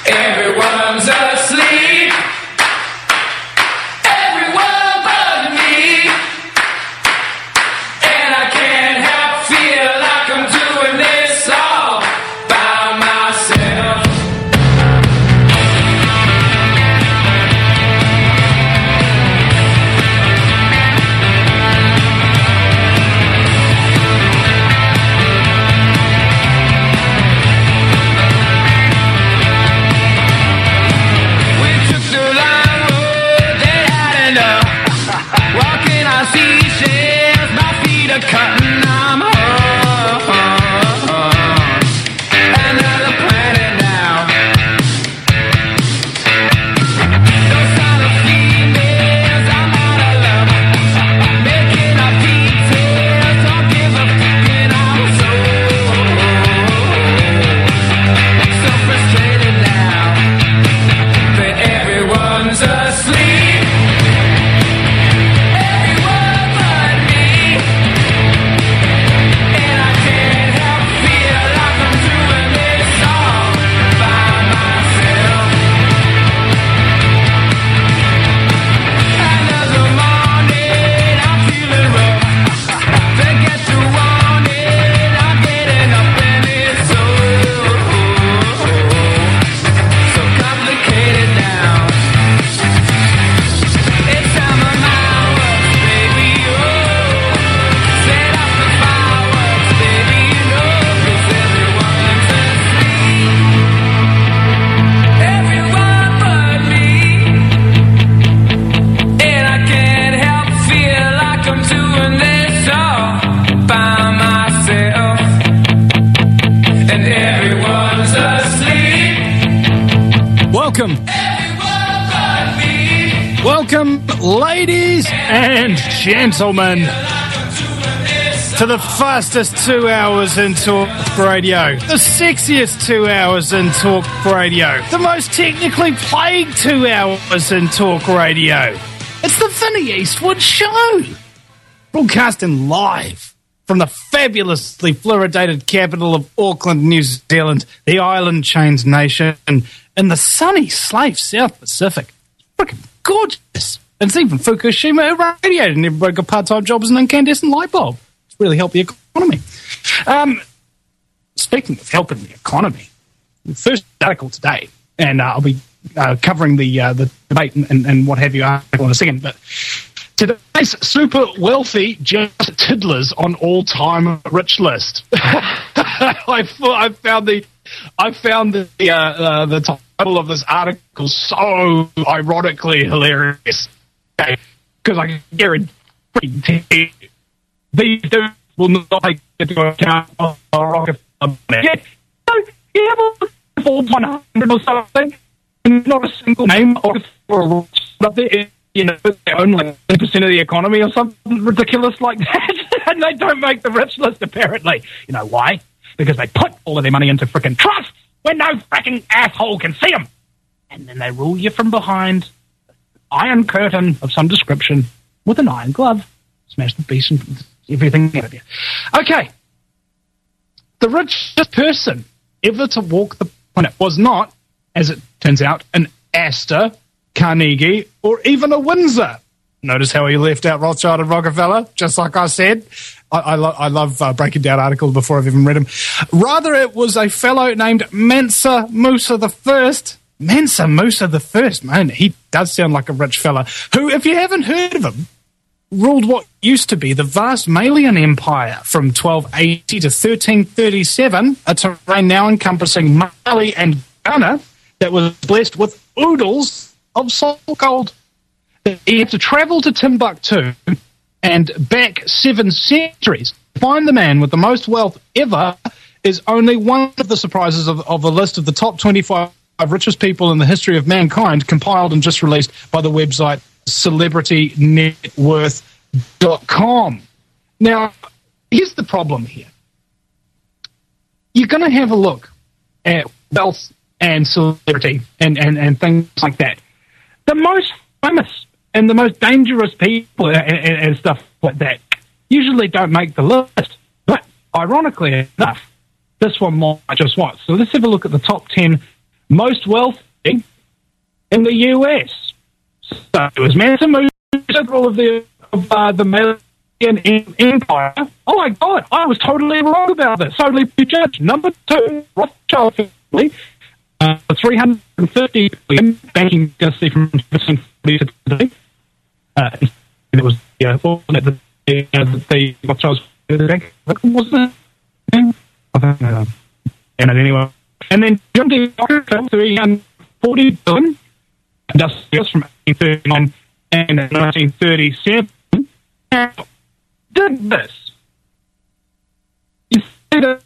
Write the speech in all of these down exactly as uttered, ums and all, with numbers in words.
Everyone's asleep. Everyone but me. And I can't help feel like I'm doing this all by myself. Cutting, I'm home. Another planet now. Those kind of females, I'm out of love. Making up details, don't give a fuck, and I'm so, so frustrated now that everyone's asleep. Welcome. Welcome, ladies and gentlemen, to the fastest two hours in talk radio, the sexiest two hours in talk radio, the most technically plagued two hours in talk radio. It's the Vinnie Eastwood Show, broadcasting live from the fabulously fluoridated capital of Auckland, New Zealand, the island chains nation, in the sunny, safe South Pacific. Freaking gorgeous. And it's even Fukushima irradiated and everybody got part-time jobs and an incandescent light bulb. It's really helped the economy. Um, speaking of helping the economy, the first article today, and uh, I'll be uh, covering the uh, the debate and, and, and what have you article in a second, but today's super wealthy just tiddlers on all-time rich list. I, I found the I found the uh, uh, the title of this article so ironically hilarious, because okay? I guarantee these dudes will not take into account a rocket. Yeah, so you have a Forbes one hundred or something, and not a single name or a up there. You know, they own like ten percent of the economy or something ridiculous like that, and they don't make the rich list apparently. You know why? Because they put all of their money into frickin' trusts where no frickin' asshole can see them. And then they rule you from behind an iron curtain of some description with an iron glove. Smash the beast and everything out of you. Okay. The richest person ever to walk the planet was not, as it turns out, an Astor, Carnegie, or even a Windsor. Notice how he left out Rothschild and Rockefeller, just like I said. I, I, lo- I love uh, breaking down articles before I've even read them. Rather, it was a fellow named Mansa Musa the First. Mansa Musa the First, man, he does sound like a rich fella, who, if you haven't heard of him, ruled what used to be the vast Malian Empire from twelve eighty to thirteen thirty-seven, a terrain now encompassing Mali and Ghana that was blessed with oodles of salt gold. You have to travel to Timbuktu and back seven centuries to find the man with the most wealth ever is only one of the surprises of, of a list of the top twenty-five richest people in the history of mankind, compiled and just released by the website celebrity net worth dot com. Now, here's the problem here. You're going to have a look at wealth and celebrity and, and, and things like that. The most famous and the most dangerous people and, and, and stuff like that usually don't make the list. But ironically enough, this one might just was. So let's have a look at the top ten most wealthy in the U S. So it was massive moves all of the of uh, the Malian Empire. Oh my God, I was totally wrong about this. Totally prejudged. Number two, Rothschild family, uh, three hundred fifty billion banking dynasty from fifteen forty to today. Uh, it was yeah, the the, uh, the Rothschilds bank, wasn't it? I think, uh, and anyway, and then John D. Rockefeller, three hundred forty billion industrials from eighteen thirty-nine and nineteen thirty-seven. Now, dig this. You see that.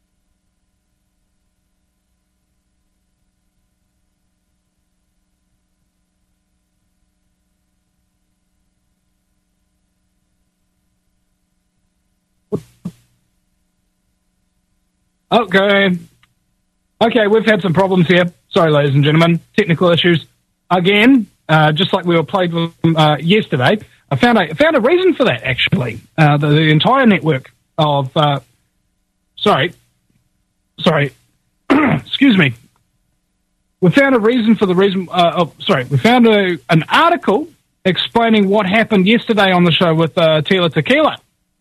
Okay. Okay, we've had some problems here. Sorry, ladies and gentlemen. Technical issues. Again, uh, just like we were played with uh, yesterday, I found a found a reason for that, actually. Uh, the, the entire network of... Uh, sorry. Sorry. Excuse me. We found a reason for the reason... Uh, oh, sorry. We found a, an article explaining what happened yesterday on the show with uh, Tila Tequila.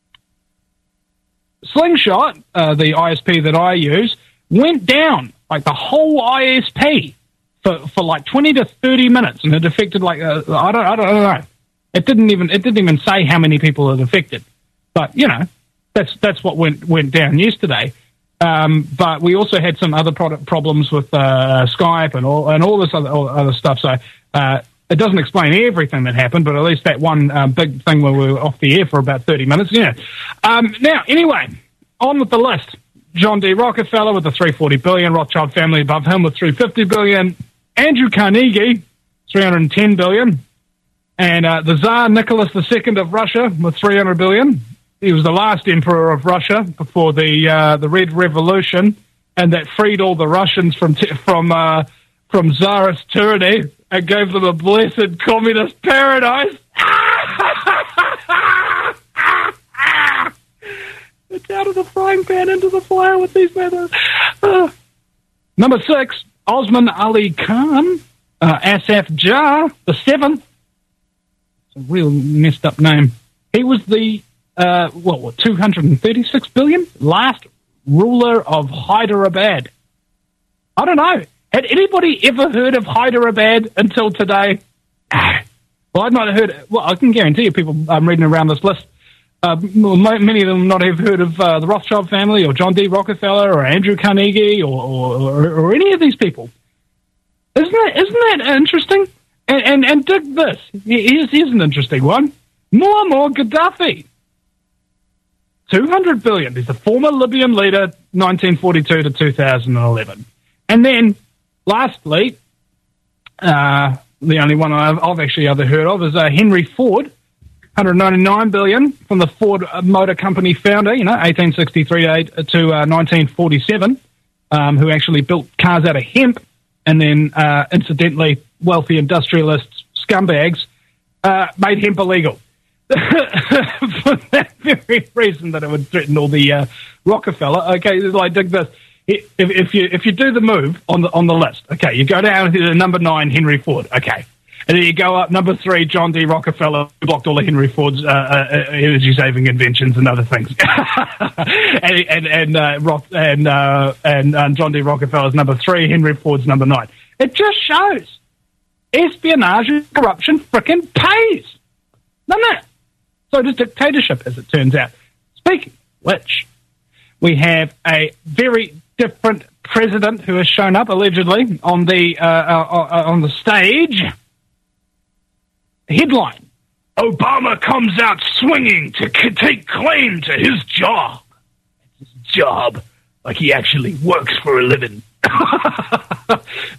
Slingshot, uh, the I S P that I use, went down, like the whole I S P, for, for like twenty to thirty minutes, and it affected like uh, I don't I don't, I don't know. It didn't even it didn't even say how many people it affected, but you know that's that's what went went down yesterday. Um, but we also had some other product problems with uh, Skype and all and all this other all other stuff. So uh, it doesn't explain everything that happened, but at least that one um, big thing where we were off the air for about thirty minutes. Yeah. Um, now, anyway, on with the list. John D. Rockefeller with the three hundred forty billion dollars, Rothschild family above him with three hundred fifty billion dollars, Andrew Carnegie, three hundred ten billion dollars, and uh, the Tsar Nicholas the Second of Russia with three hundred billion dollars. He was the last emperor of Russia before the uh, the Red Revolution, and that freed all the Russians from t- from uh, from Tsarist tyranny and gave them a blessed communist paradise. It's out of the frying pan into the fire with these methods. Uh. Number six, Osman Ali Khan, uh, Asaf Jah the Seventh. It's a real messed up name. He was the uh, what, what two hundred thirty-six billion last ruler of Hyderabad. I don't know. Had anybody ever heard of Hyderabad until today? Well, I've not heard. Well, I can guarantee you, people um, reading around this list. Uh, many of them not have heard of uh, the Rothschild family or John D. Rockefeller or Andrew Carnegie or, or, or, or any of these people. Isn't that, isn't that interesting? And, and, and dig this. Here's, here's an interesting one. Muammar Gaddafi. two hundred billion dollars. He's the former Libyan leader, nineteen forty-two to two thousand eleven. And then, lastly, uh, the only one I've, I've actually ever heard of is uh, Henry Ford. one hundred ninety-nine billion dollars from the Ford Motor Company founder, you know, eighteen sixty-three to uh, nineteen forty-seven, um, who actually built cars out of hemp, and then, uh, incidentally, wealthy industrialists, scumbags, uh, made hemp illegal. For that very reason that it would threaten all the uh, Rockefeller. Okay, like dig this. If, if you if you do the move on the on the list, okay, you go down to number nine, Henry Ford. Okay. And then you go up, number three, John D. Rockefeller, who blocked all of Henry Ford's uh, uh, energy-saving inventions and other things. and and and, uh, Roth, and, uh, and uh, John D. Rockefeller's number three, Henry Ford's number nine. It just shows espionage and corruption frickin' pays. Doesn't it? So does dictatorship, as it turns out. Speaking of which, we have a very different president who has shown up, allegedly, on the, uh, uh, on the stage. Headline, Obama comes out swinging to c- take claim to his job. It's his job, like he actually works for a living. I,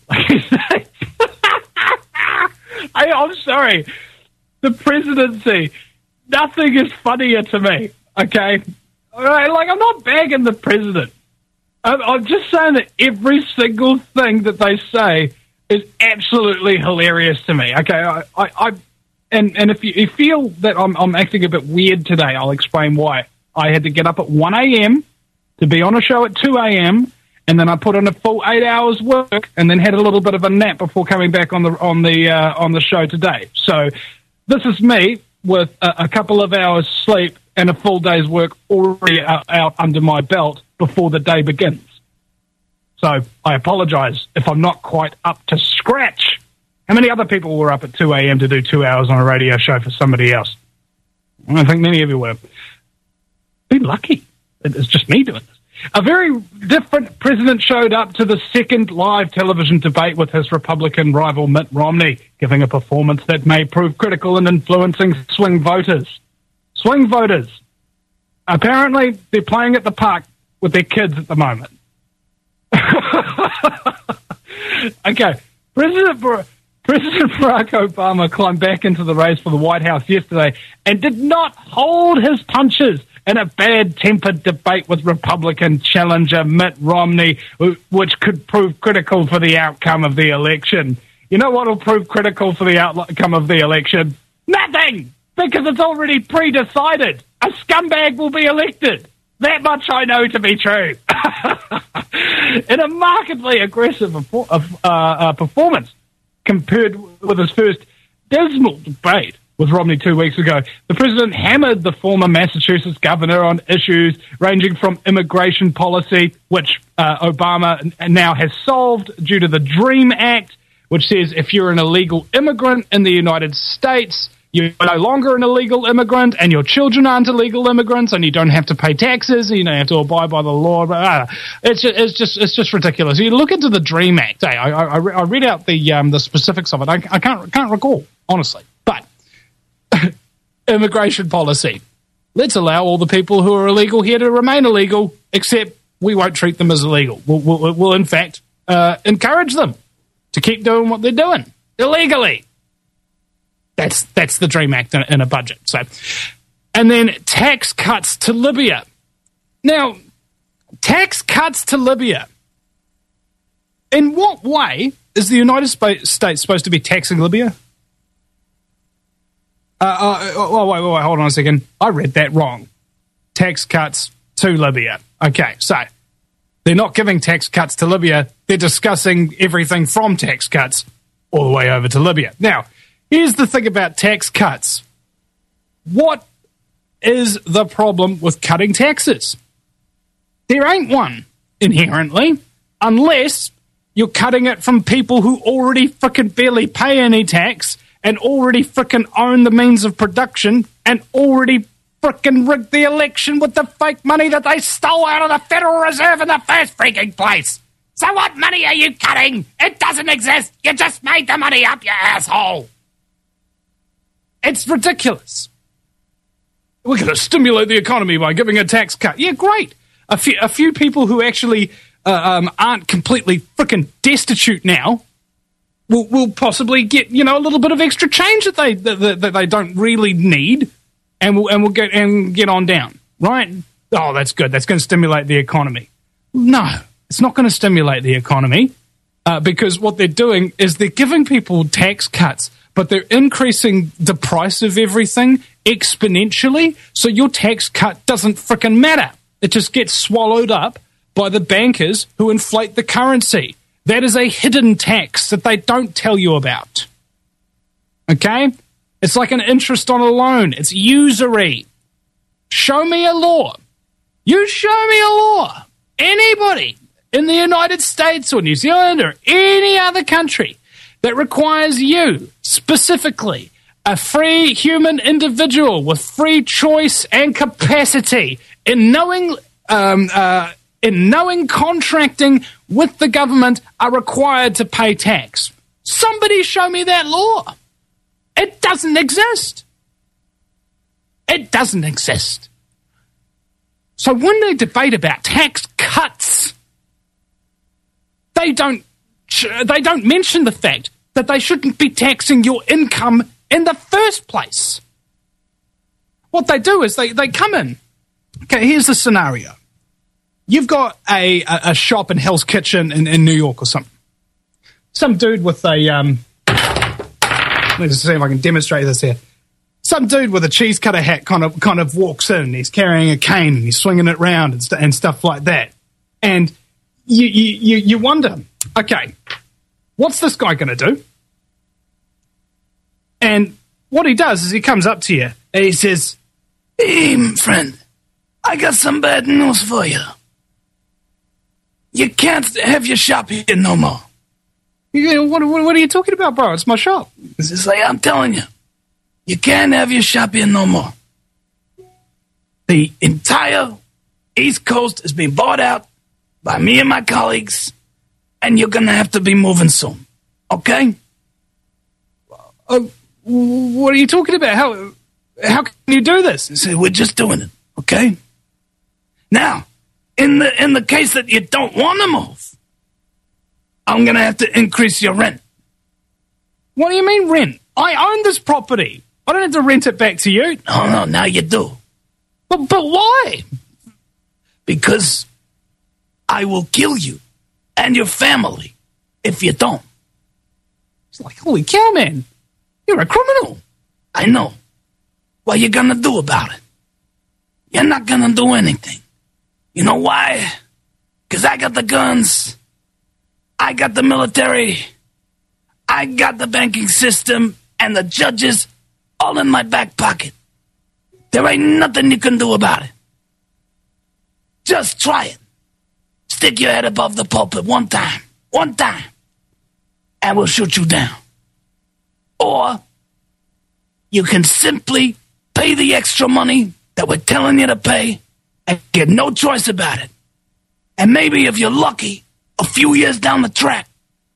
I'm sorry. The presidency, nothing is funnier to me, okay? All right, like, I'm not bagging the president. I'm, I'm just saying that every single thing that they say is absolutely hilarious to me, okay? I... I, I And and if you, you feel that I'm I'm acting a bit weird today, I'll explain why. I had to get up at one a.m. to be on a show at two a.m. and then I put in a full eight hours work, and then had a little bit of a nap before coming back on the on the uh, on the show today. So this is me with a, a couple of hours sleep and a full day's work already out, out under my belt before the day begins. So I apologise if I'm not quite up to scratch. How many other people were up at two a.m. to do two hours on a radio show for somebody else? I don't think many of you were. Be lucky. It's just me doing this. A very different president showed up to the second live television debate with his Republican rival Mitt Romney, giving a performance that may prove critical in influencing swing voters. Swing voters. Apparently, they're playing at the park with their kids at the moment. Okay, President Bar- President Barack Obama climbed back into the race for the White House yesterday and did not hold his punches in a bad-tempered debate with Republican challenger Mitt Romney, which could prove critical for the outcome of the election. You know what will prove critical for the outcome of the election? Nothing! Because it's already pre-decided. A scumbag will be elected. That much I know to be true. In a markedly aggressive uh, uh, performance compared with his first dismal debate with Romney two weeks ago, the president hammered the former Massachusetts governor on issues ranging from immigration policy, which uh, Obama now has solved due to the DREAM Act, which says if you're an illegal immigrant in the United States, you're no longer an illegal immigrant, and your children aren't illegal immigrants, and you don't have to pay taxes, and you don't have to abide by the law. Uh, it's just, it's just, it's just ridiculous. You look into the DREAM Act. Hey, I, I, I read out the um, the specifics of it. I, I can't can't recall honestly, but immigration policy. Let's allow all the people who are illegal here to remain illegal, except we won't treat them as illegal. We'll, we'll, we'll in fact uh, encourage them to keep doing what they're doing illegally. That's that's the DREAM Act in, in a budget. So, and then tax cuts to Libya. Now, tax cuts to Libya. In what way is the United States supposed to be taxing Libya? Uh, uh, oh, wait, wait, wait, hold on a second. I read that wrong. Tax cuts to Libya. Okay, so they're not giving tax cuts to Libya. They're discussing everything from tax cuts all the way over to Libya. Now, here's the thing about tax cuts. What is the problem with cutting taxes? There ain't one, inherently, unless you're cutting it from people who already frickin' barely pay any tax and already frickin' own the means of production and already frickin' rigged the election with the fake money that they stole out of the Federal Reserve in the first freaking place. So what money are you cutting? It doesn't exist. You just made the money up, you asshole. It's ridiculous. We're going to stimulate the economy by giving a tax cut. Yeah, great. A few, a few people who actually uh, um, aren't completely frickin' destitute now will, will possibly get, you know, a little bit of extra change that they that, that they don't really need, and will and will get and get on down. Right? Oh, that's good. That's going to stimulate the economy. No, it's not going to stimulate the economy uh, because what they're doing is they're giving people tax cuts, but they're increasing the price of everything exponentially, so your tax cut doesn't frickin' matter. It just gets swallowed up by the bankers who inflate the currency. That is a hidden tax that they don't tell you about. Okay? It's like an interest on a loan. It's usury. Show me a law. You show me a law. Anybody in the United States or New Zealand or any other country that requires you, specifically, a free human individual with free choice and capacity in knowing, um, uh, in knowing contracting with the government are required to pay tax. Somebody show me that law. It doesn't exist. It doesn't exist. So when they debate about tax cuts, they don't they don't mention the fact that they shouldn't be taxing your income in the first place. What they do is they, they come in. Okay, here's the scenario. You've got a, a, a shop in Hell's Kitchen in, in New York or something. Some dude with a... Um, let's see if I can demonstrate this here. Some dude with a cheese cutter hat kind of kind of walks in. He's carrying a cane and he's swinging it around and, st- and stuff like that. And you, you, you, you wonder, okay, what's this guy going to do? And what he does is he comes up to you and he says, Hey, friend, I got some bad news for you. You can't have your shop here no more. You know, what, what, what are you talking about, bro? It's my shop. It's just like I'm telling you. You can't have your shop here no more. The entire East Coast is being bought out by me and my colleagues, and you're going to have to be moving soon. Okay? Uh, what are you talking about? How how can you do this? So we're just doing it, okay? Now, in the in the case that you don't want to move, I'm going to have to increase your rent. What do you mean rent? I own this property. I don't have to rent it back to you. No, no, now you do. But, but why? Because I will kill you and your family if you don't. It's like, holy cow, man. You're a criminal. I know. What you gonna do about it? You're not gonna do anything. You know why? Because I got the guns. I got the military. I got the banking system and the judges all in my back pocket. There ain't nothing you can do about it. Just try it. Stick your head above the pulpit one time. One time. And we'll shoot you down. Or you can simply pay the extra money that we're telling you to pay and get no choice about it. And maybe if you're lucky, a few years down the track,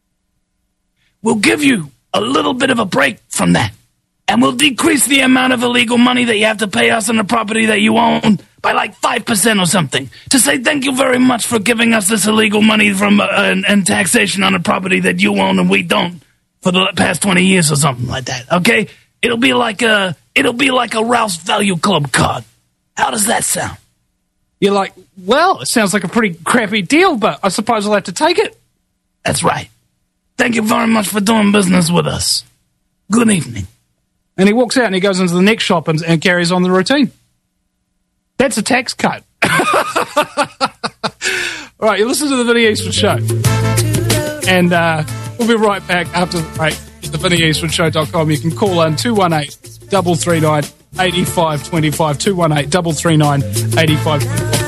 we'll give you a little bit of a break from that. And we'll decrease the amount of illegal money that you have to pay us on the property that you own by like five percent or something. To say thank you very much for giving us this illegal money from uh, and, and taxation on a property that you own and we don't for the past twenty years or something like that, okay? It'll be like a, it'll be like a Ralph's Value Club card. How does that sound? You're like, well, it sounds like a pretty crappy deal, but I suppose I'll have to take it. That's right. Thank you very much for doing business with us. Good evening. And he walks out and he goes into the next shop and, and carries on the routine. That's a tax cut. All right, you listen to the Vinny Eastwood Show. And uh, we'll be right back after the break at the vinny eastwood show dot com. You can call in two one eight, three three nine, eight five two five, two one eight, three three nine, eight five two five.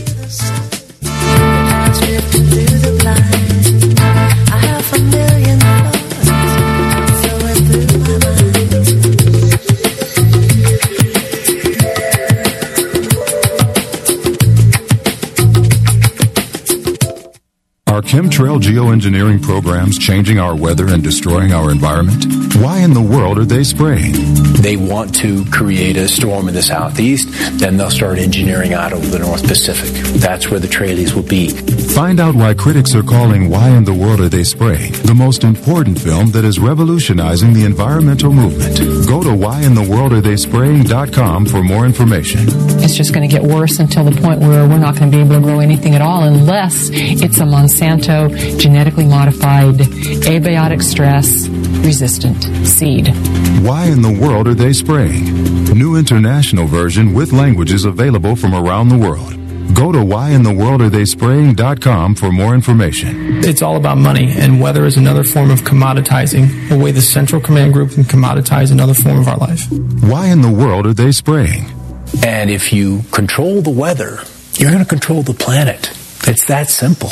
Are chemtrail geoengineering programs changing our weather and destroying our environment? Why in the world are they spraying? They want to create a storm in the southeast, then they'll start engineering out over the North Pacific. That's where the trailies will be. Find out why critics are calling Why in the World Are They Spraying the most important film that is revolutionizing the environmental movement. Go to why in the world are they spraying dot com for more information. It's just going to get worse until the point where we're not going to be able to grow anything at all unless it's a Monsanto genetically modified, abiotic stress resistant seed. Why in the world are they spraying? New international version with languages available from around the world. Go to why in the world are they spraying dot com for more information. It's all about money, and weather is another form of commoditizing, the way the Central Command Group can commoditize another form of our life. Why in the world are they spraying? And if you control the weather, you're going to control the planet. It's that simple.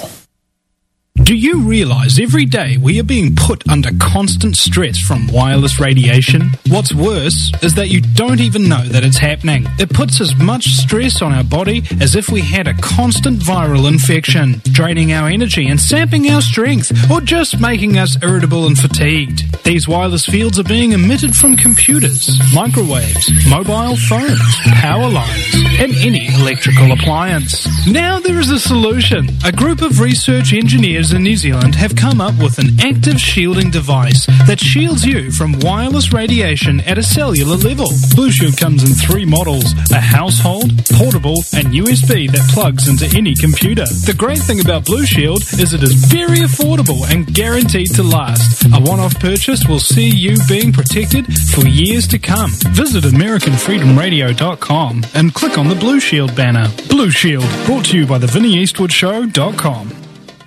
Do you realize every day we are being put under constant stress from wireless radiation? What's worse is that you don't even know that it's happening. It puts as much stress on our body as if we had a constant viral infection, draining our energy and sapping our strength, or just making us irritable and fatigued. These wireless fields are being emitted from computers, microwaves, mobile phones, power lines, and any electrical appliance. Now there is a solution. A group of research engineers in New Zealand have come up with an active shielding device that shields you from wireless radiation at a cellular level. Blue Shield comes in three models, a household, portable, and U S B that plugs into any computer. The great thing about Blue Shield is it is very affordable and guaranteed to last. A one-off purchase will see you being protected for years to come. Visit American Freedom Radio dot com and click on the Blue Shield banner. Blue Shield, brought to you by the Vinny Eastwood Show dot com.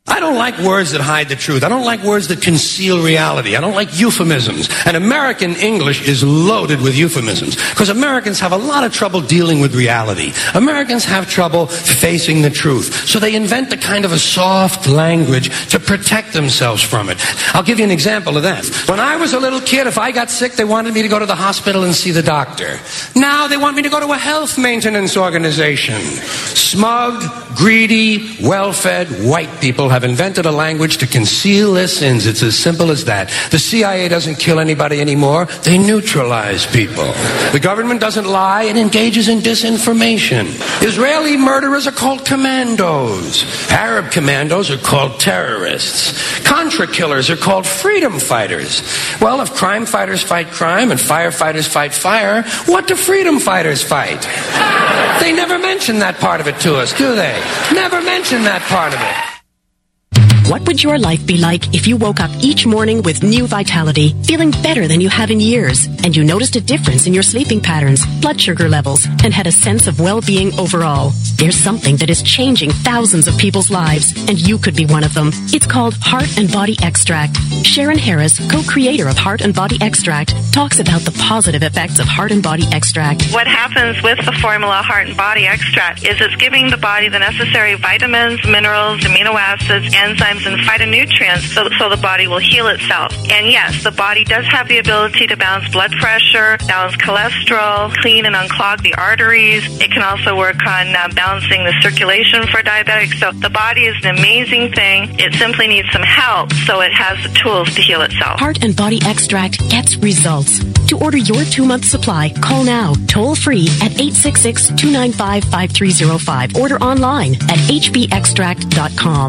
I don't like words that hide the truth. I don't like words that conceal reality. I don't like euphemisms. And American English is loaded with euphemisms because Americans have a lot of trouble dealing with reality. Americans have trouble facing the truth. So they invent a kind of a soft language to protect themselves from it. I'll give you an example of that. When I was a little kid, if I got sick, they wanted me to go to the hospital and see the doctor. Now they want me to go to a health maintenance organization. Smug, greedy, well-fed white people have invented a language to conceal their sins. It's as simple as that. The C I A doesn't kill anybody anymore. They neutralize people. The government doesn't lie. It engages in disinformation. Israeli murderers are called commandos. Arab commandos are called terrorists. Contra killers are called freedom fighters. Well, if crime fighters fight crime and firefighters fight fire, what do freedom fighters fight? They never mention that part of it to us, do they? Never mention that part of it. What would your life be like if you woke up each morning with new vitality, feeling better than you have in years, and you noticed a difference in your sleeping patterns, blood sugar levels, and had a sense of well-being overall? There's something that is changing thousands of people's lives, and you could be one of them. It's called Heart and Body Extract. Sharon Harris, co-creator of Heart and Body Extract, talks about the positive effects of Heart and Body Extract. What happens with the formula Heart and Body Extract is it's giving the body the necessary vitamins, minerals, amino acids, enzymes, and phytonutrients so, so the body will heal itself. And yes, the body does have the ability to balance blood pressure, balance cholesterol, clean and unclog the arteries. It can also work on uh, balancing the circulation for diabetics. So the body is an amazing thing. It simply needs some help so it has the tools to heal itself. Heart and Body Extract gets results. To order your two-month supply, call now, toll-free at eight six six, two nine five, five three zero five. Order online at h b extract dot com.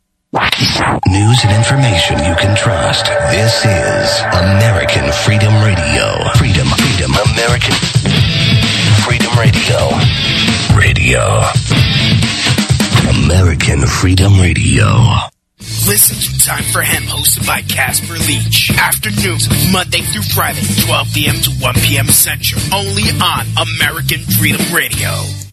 News and information you can trust. This is American Freedom Radio. Freedom, freedom, American Freedom Radio. Radio. American Freedom Radio. Listen to Time for Hemp, hosted by Casper Leach. Afternoons, Monday through Friday, twelve p.m. to one p.m. Central. Only on American Freedom Radio.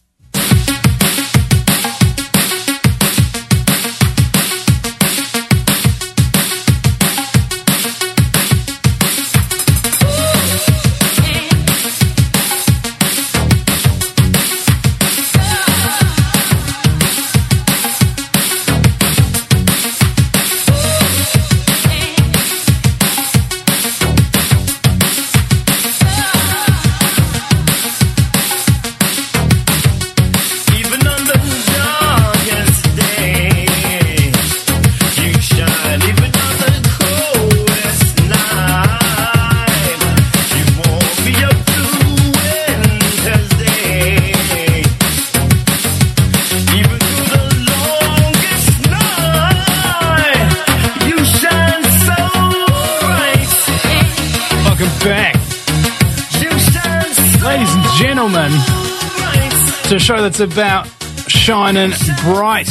A show that's about shining bright.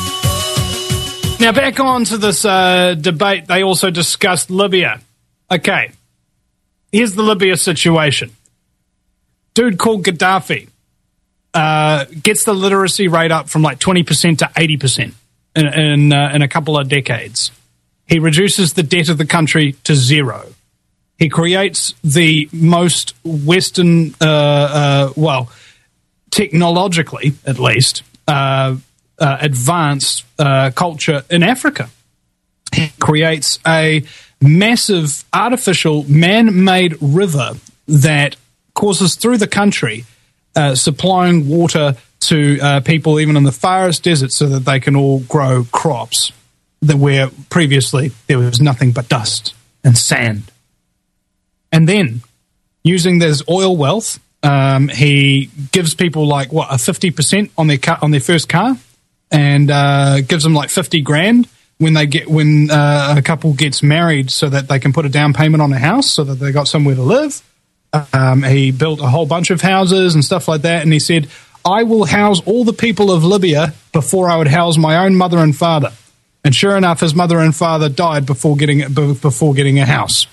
Now, back on to this uh, debate, they also discussed Libya. Okay, here's the Libya situation. Dude called Gaddafi uh, gets the literacy rate up from like twenty percent to eighty percent in, in, uh, in a couple of decades. He reduces the debt of the country to zero. He creates the most Western, uh, uh, well, technologically, at least, uh, uh, advanced uh, culture in Africa. He creates a massive artificial man-made river that courses through the country, uh, supplying water to uh, people even in the farthest deserts so that they can all grow crops that where previously there was nothing but dust and sand. And then, using this oil wealth, Um, he gives people like what a fifty percent on their car, on their first car, and uh, gives them like fifty grand when they get when uh, a couple gets married, so that they can put a down payment on a house, so that they got somewhere to live. Um, he built a whole bunch of houses and stuff like that, and he said, "I will house all the people of Libya before I would house my own mother and father." And sure enough, his mother and father died before getting before getting a house.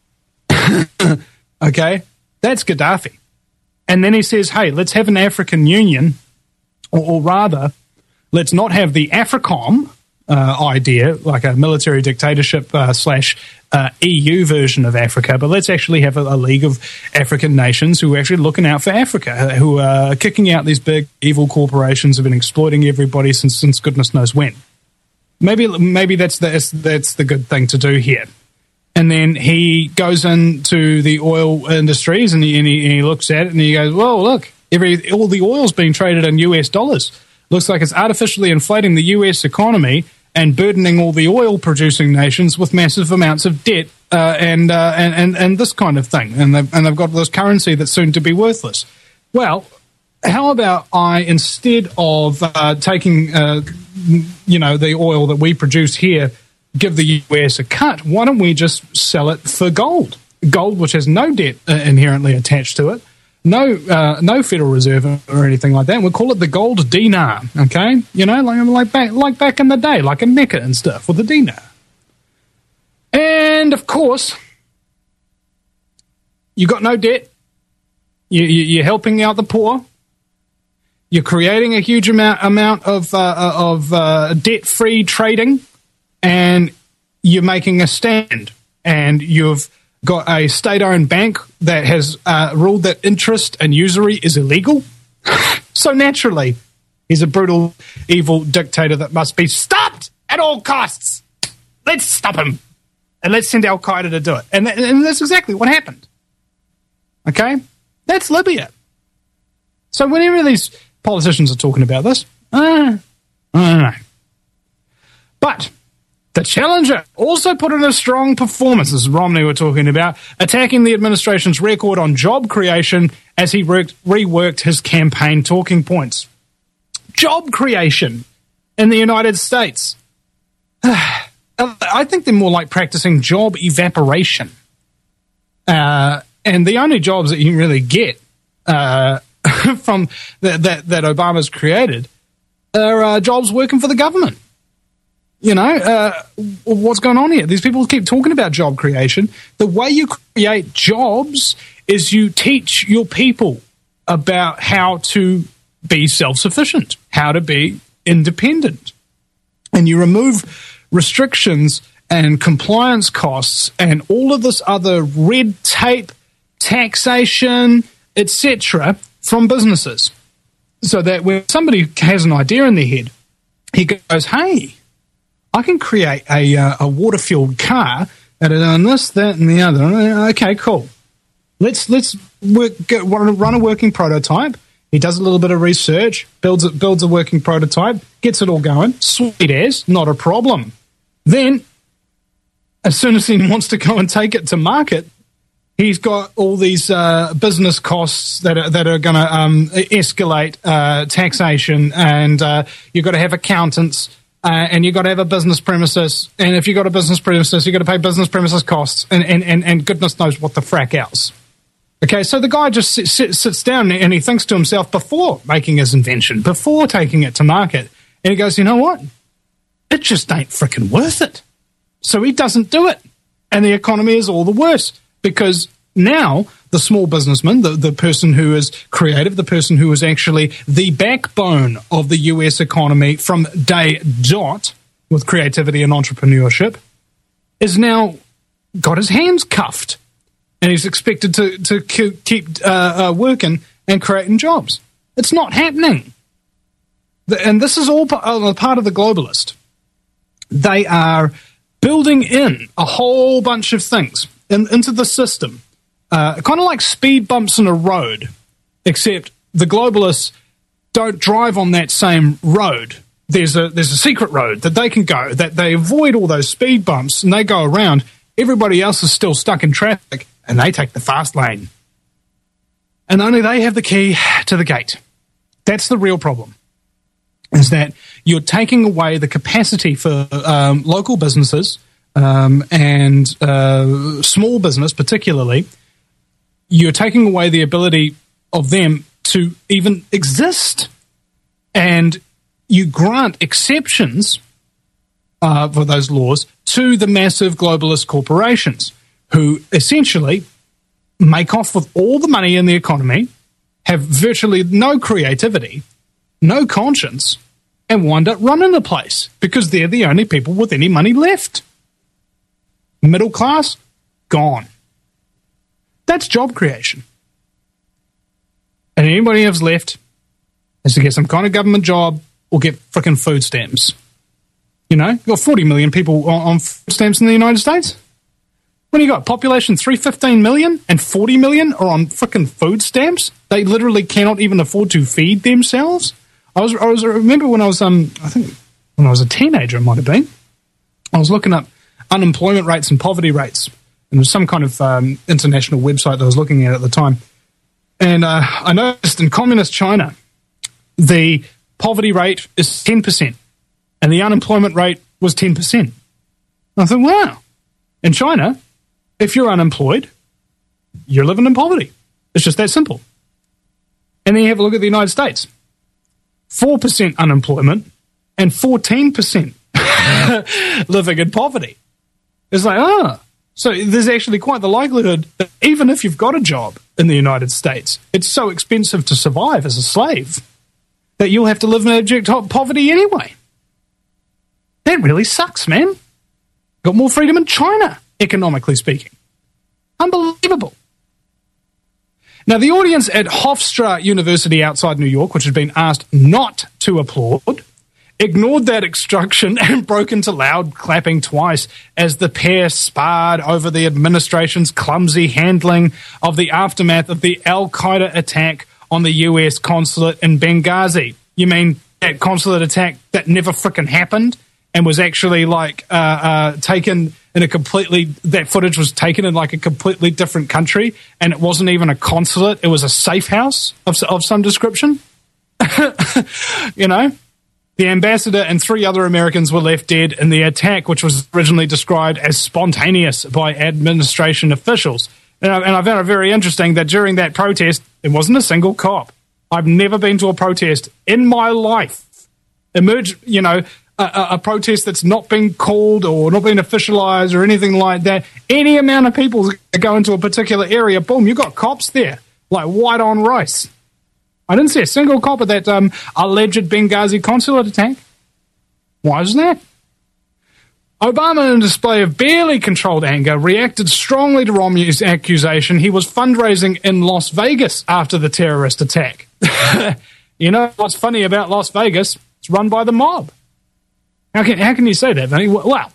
Okay, that's Gaddafi. And then he says, hey, let's have an African Union, or, or rather, let's not have the AFRICOM, uh, idea, like a military dictatorship uh, slash uh, E U version of Africa, but let's actually have a, a league of African nations who are actually looking out for Africa, who are kicking out these big evil corporations who have been exploiting everybody since since goodness knows when. Maybe maybe that's the, that's the good thing to do here. And then he goes into the oil industries and he, and he, and he looks at it and he goes, well, look, every all the oil's being traded in U S dollars. Looks like it's artificially inflating the U S economy and burdening all the oil-producing nations with massive amounts of debt uh, and, uh, and and and this kind of thing. And they've, and they've got this currency that's soon to be worthless. Well, how about I, instead of uh, taking, uh, you know, the oil that we produce here, give the U S a cut, why don't we just sell it for gold? Gold, which has no debt uh, inherently attached to it, no uh, no Federal Reserve or anything like that. We'll call it the gold dinar, okay? You know, like, like, back, like back in the day, like in Mecca and stuff, with the dinar. And, of course, you got no debt. You, you, you're helping out the poor. You're creating a huge amount amount of uh, of uh, debt-free trading, and you're making a stand. And you've got a state-owned bank that has uh, ruled that interest and usury is illegal. So naturally, he's a brutal, evil dictator that must be stopped at all costs. Let's stop him, and let's send Al-Qaeda to do it. And, th- and that's exactly what happened. Okay? That's Libya. So whenever these politicians are talking about this, uh, I don't know. But the challenger also put in a strong performance, as Romney were talking about, attacking the administration's record on job creation as he worked, reworked his campaign talking points. Job creation in the United States. I think they're more like practicing job evaporation. Uh, and the only jobs that you really get uh, from the, that that Obama's created are uh, jobs working for the government. You know, uh, what's going on here? These people keep talking about job creation. The way you create jobs is you teach your people about how to be self-sufficient, how to be independent. And you remove restrictions and compliance costs and all of this other red tape, taxation, et cetera from businesses. So that when somebody has an idea in their head, he goes, hey, I can create a uh, a water-fueled car that are doing this, that, and the other. Okay, cool. Let's let's work, get, run a working prototype. He does a little bit of research, builds it, builds a working prototype, gets it all going. Sweet as, not a problem. Then, as soon as he wants to go and take it to market, he's got all these uh, business costs that are, that are going to um, escalate uh, taxation, and uh, you've got to have accountants. Uh, and you've got to have a business premises. And if you've got a business premises, you've got to pay business premises costs. And, and, and, and goodness knows what the frack else. Okay, so the guy just sit, sit, sits down and he thinks to himself before making his invention, before taking it to market. And he goes, you know what? It just ain't frickin' worth it. So he doesn't do it. And the economy is all the worse. Because now the small businessman, the, the person who is creative, the person who is actually the backbone of the U S economy from day dot with creativity and entrepreneurship, is now got his hands cuffed. And he's expected to, to keep uh, uh, working and creating jobs. It's not happening. And this is all part of the globalist. They are building in a whole bunch of things in, into the system. Uh, kind of like speed bumps in a road, except the globalists don't drive on that same road. There's a there's a secret road that they can go, that they avoid all those speed bumps, and they go around. Everybody else is still stuck in traffic, and they take the fast lane. And only they have the key to the gate. That's the real problem, is that you're taking away the capacity for um, local businesses um, and uh, small business particularly. You're taking away the ability of them to even exist. And you grant exceptions uh, for those laws to the massive globalist corporations who essentially make off with all the money in the economy, have virtually no creativity, no conscience, and wind up running the place because they're the only people with any money left. Middle class, gone. That's job creation. And anybody who's left is to get some kind of government job or get frickin' food stamps. You know, you've got forty million people on, on food stamps in the United States. What do you got? Population three hundred fifteen million and forty million are on frickin' food stamps? They literally cannot even afford to feed themselves. I was, I was, I remember when I was, um, I think when I was a teenager, it might have been, I was looking up unemployment rates and poverty rates. And there was some kind of um, international website that I was looking at at the time. And uh, I noticed in communist China, the poverty rate is ten percent and the unemployment rate was ten percent. I thought, wow. In China, if you're unemployed, you're living in poverty. It's just that simple. And then you have a look at the United States. four percent unemployment and fourteen percent living in poverty. It's like, ah, so there's actually quite the likelihood that even if you've got a job in the United States, it's so expensive to survive as a slave that you'll have to live in abject poverty anyway. That really sucks, man. Got more freedom in China, economically speaking. Unbelievable. Now, the audience at Hofstra University outside New York, which had been asked not to applaud, ignored that instruction and broke into loud clapping twice as the pair sparred over the administration's clumsy handling of the aftermath of the Al-Qaeda attack on the U S consulate in Benghazi. You mean that consulate attack that never frickin' happened and was actually like uh, uh, taken in a completely, that footage was taken in like a completely different country and it wasn't even a consulate, it was a safe house of, of some description? You know? The ambassador and three other Americans were left dead in the attack, which was originally described as spontaneous by administration officials. And I, and I found it very interesting that during that protest, there wasn't a single cop. I've never been to a protest in my life. Emerge, you know, a, a protest that's not been called or not been officialized or anything like that. Any amount of people that go into a particular area, boom, you got cops there, like white on rice. I didn't see a single cop at that um, alleged Benghazi consulate attack. Why is that? Obama, in a display of barely controlled anger, reacted strongly to Romney's accusation he was fundraising in Las Vegas after the terrorist attack. You know what's funny about Las Vegas? It's run by the mob. How can, how can you say that, Vinny? Well,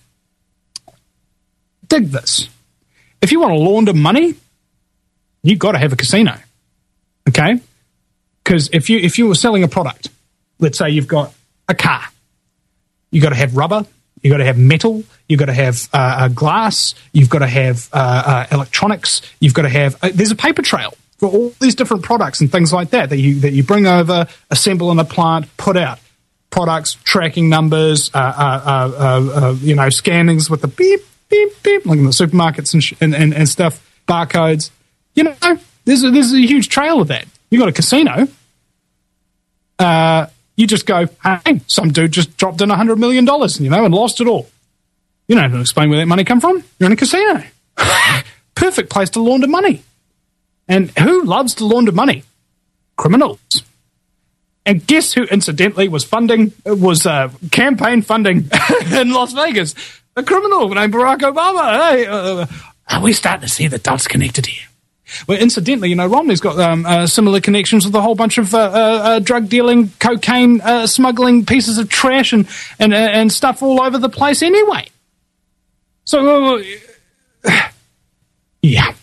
dig this. If you want to launder money, you've got to have a casino. Okay? Because if you if you were selling a product, let's say you've got a car, you've got to have rubber, you've got to have metal, you've got to have uh, glass, you've got to have uh, uh, electronics, you've got to have uh, there's a paper trail for all these different products and things like that that you that you bring over, assemble in a plant, put out products, tracking numbers, uh, uh, uh, uh, uh, you know, scannings with the beep beep beep, like in the supermarkets and sh- and, and and stuff, barcodes. You know, there's a, there's a huge trail of that. You got a casino, uh, you just go, hey, some dude just dropped in one hundred million dollars, you know, and lost it all. You don't have to explain where that money come from. You're in a casino. Perfect place to launder money. And who loves to launder money? Criminals. And guess who, incidentally, was funding, was uh, campaign funding in Las Vegas? A criminal named Barack Obama. Hey, uh, are we starting to see the dots connected here? Well, incidentally, you know, Romney's got um, uh, similar connections with a whole bunch of uh, uh, uh, drug dealing, cocaine uh, smuggling pieces of trash and and, uh, and stuff all over the place anyway. So, uh, yeah.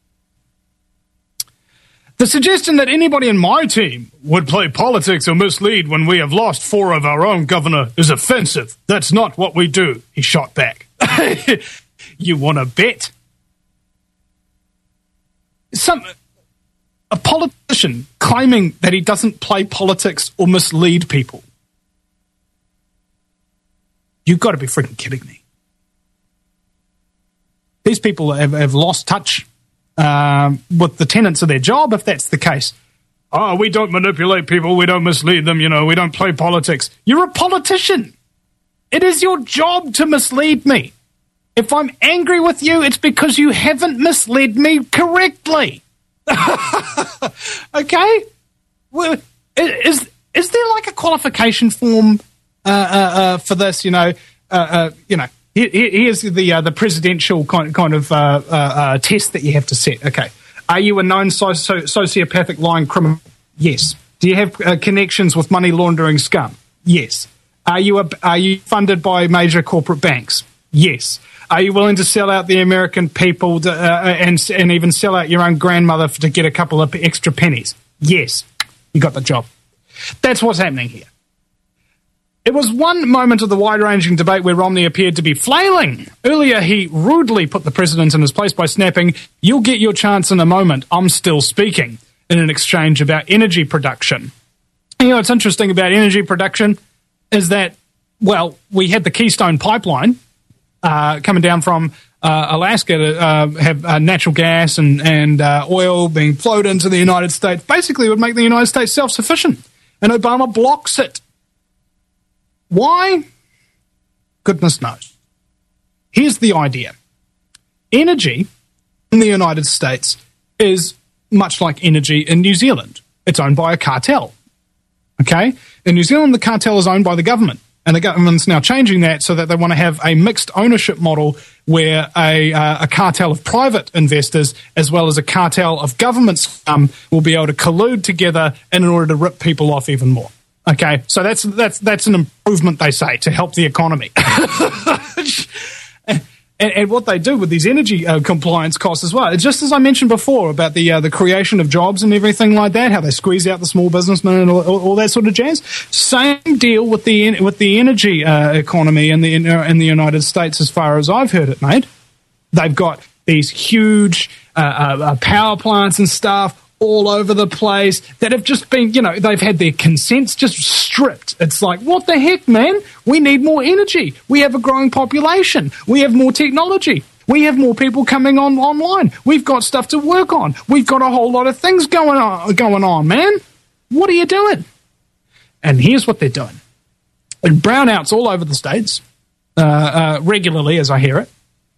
The suggestion that anybody in my team would play politics or mislead when we have lost four of our own, Governor, is offensive. That's not what we do, he shot back. You want to bet? Some a politician claiming that he doesn't play politics or mislead people. You've got to be freaking kidding me. These people have, have lost touch um, with the tenets of their job, if that's the case. Oh, we don't manipulate people, we don't mislead them, you know, we don't play politics. You're a politician. It is your job to mislead me. If I'm angry with you, it's because you haven't misled me correctly. Okay? Well, is, is there like a qualification form uh, uh, uh, for this. You know, uh, uh, you know. Here, here's the uh, the presidential kind kind of uh, uh, uh, test that you have to set. Okay, are you a known soci- sociopathic lying criminal? Yes. Do you have uh, connections with money laundering scum? Yes. Are you a, are you funded by major corporate banks? Yes. Are you willing to sell out the American people to, uh, and and even sell out your own grandmother to get a couple of extra pennies? Yes. You got the job. That's what's happening here. It was one moment of the wide-ranging debate where Romney appeared to be flailing. Earlier, he rudely put the president in his place by snapping, "You'll get your chance in a moment, I'm still speaking," in an exchange about energy production. And you know what's interesting about energy production is that, well, we had the Keystone Pipeline uh, coming down from uh, Alaska to uh, have uh, natural gas and, and uh, oil being flowed into the United States. Basically, it would make the United States self-sufficient. And Obama blocks it. Why? Goodness knows. Here's the idea. Energy in the United States is much like energy in New Zealand. It's owned by a cartel. Okay? In New Zealand, the cartel is owned by the government. And the government's now changing that so that they want to have a mixed ownership model where a, uh, a cartel of private investors as well as a cartel of government scum will be able to collude together in order to rip people off even more. Okay, so that's that's that's an improvement, they say, to help the economy. and, and what they do with these energy uh, compliance costs as well, just as I mentioned before about the uh, the creation of jobs and everything like that, how they squeeze out the small businessmen and all, all that sort of jazz. Same deal with the with the energy uh, economy in the in, uh, in the United States, as far as I've heard it, mate. They've got these huge uh, uh, power plants and stuff all over the place that have just been, you know, they've had their consents just stripped. It's like, what the heck, man? We need more energy. We have a growing population. We have more technology. We have more people coming on online. We've got stuff to work on. We've got a whole lot of things going on, going on, man. What are you doing? And here's what they're doing. And brownouts all over the states, uh, uh, regularly as I hear it.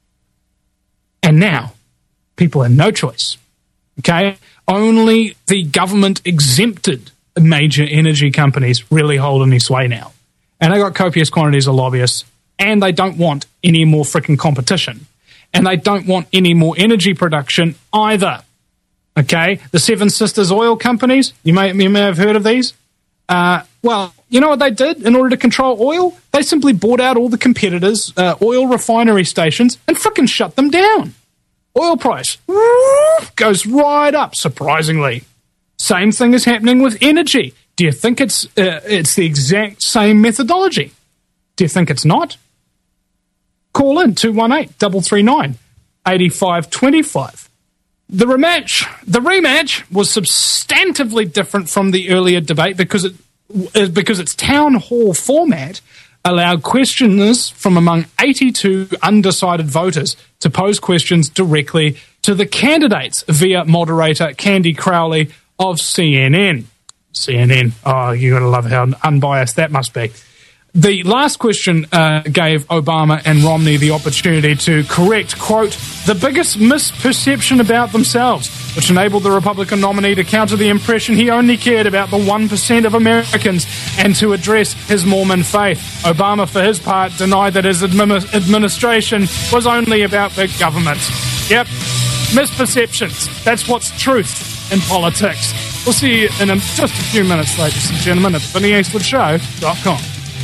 And now people have no choice. Okay? Only the government-exempted major energy companies really hold any sway now. And they got copious quantities of lobbyists, and they don't want any more frickin' competition. And they don't want any more energy production either. Okay? The Seven Sisters oil companies, you may, you may have heard of these. Uh, well, you know what they did in order to control oil? They simply bought out all the competitors' uh, oil refinery stations and frickin' shut them down. Oil price goes right up, surprisingly. Same thing is happening with energy. Do you think it's uh, it's the exact same methodology? Do you think it's not? Call in two one eight, three three nine, eight five two five. The rematch, the rematch was substantively different from the earlier debate because it because its town hall format allowed questioners from among eighty-two undecided voters to pose questions directly to the candidates via moderator Candy Crowley of C N N. C N N, oh, you gotta love how unbiased that must be. The last question uh, gave Obama and Romney the opportunity to correct, quote, the biggest misperception about themselves, which enabled the Republican nominee to counter the impression he only cared about the one percent of Americans and to address his Mormon faith. Obama, for his part, denied that his admi- administration was only about big government. Yep, misperceptions. That's what's truth in politics. We'll see you in a, just a few minutes, ladies and gentlemen, at the Vinny Eastwood Show dot com.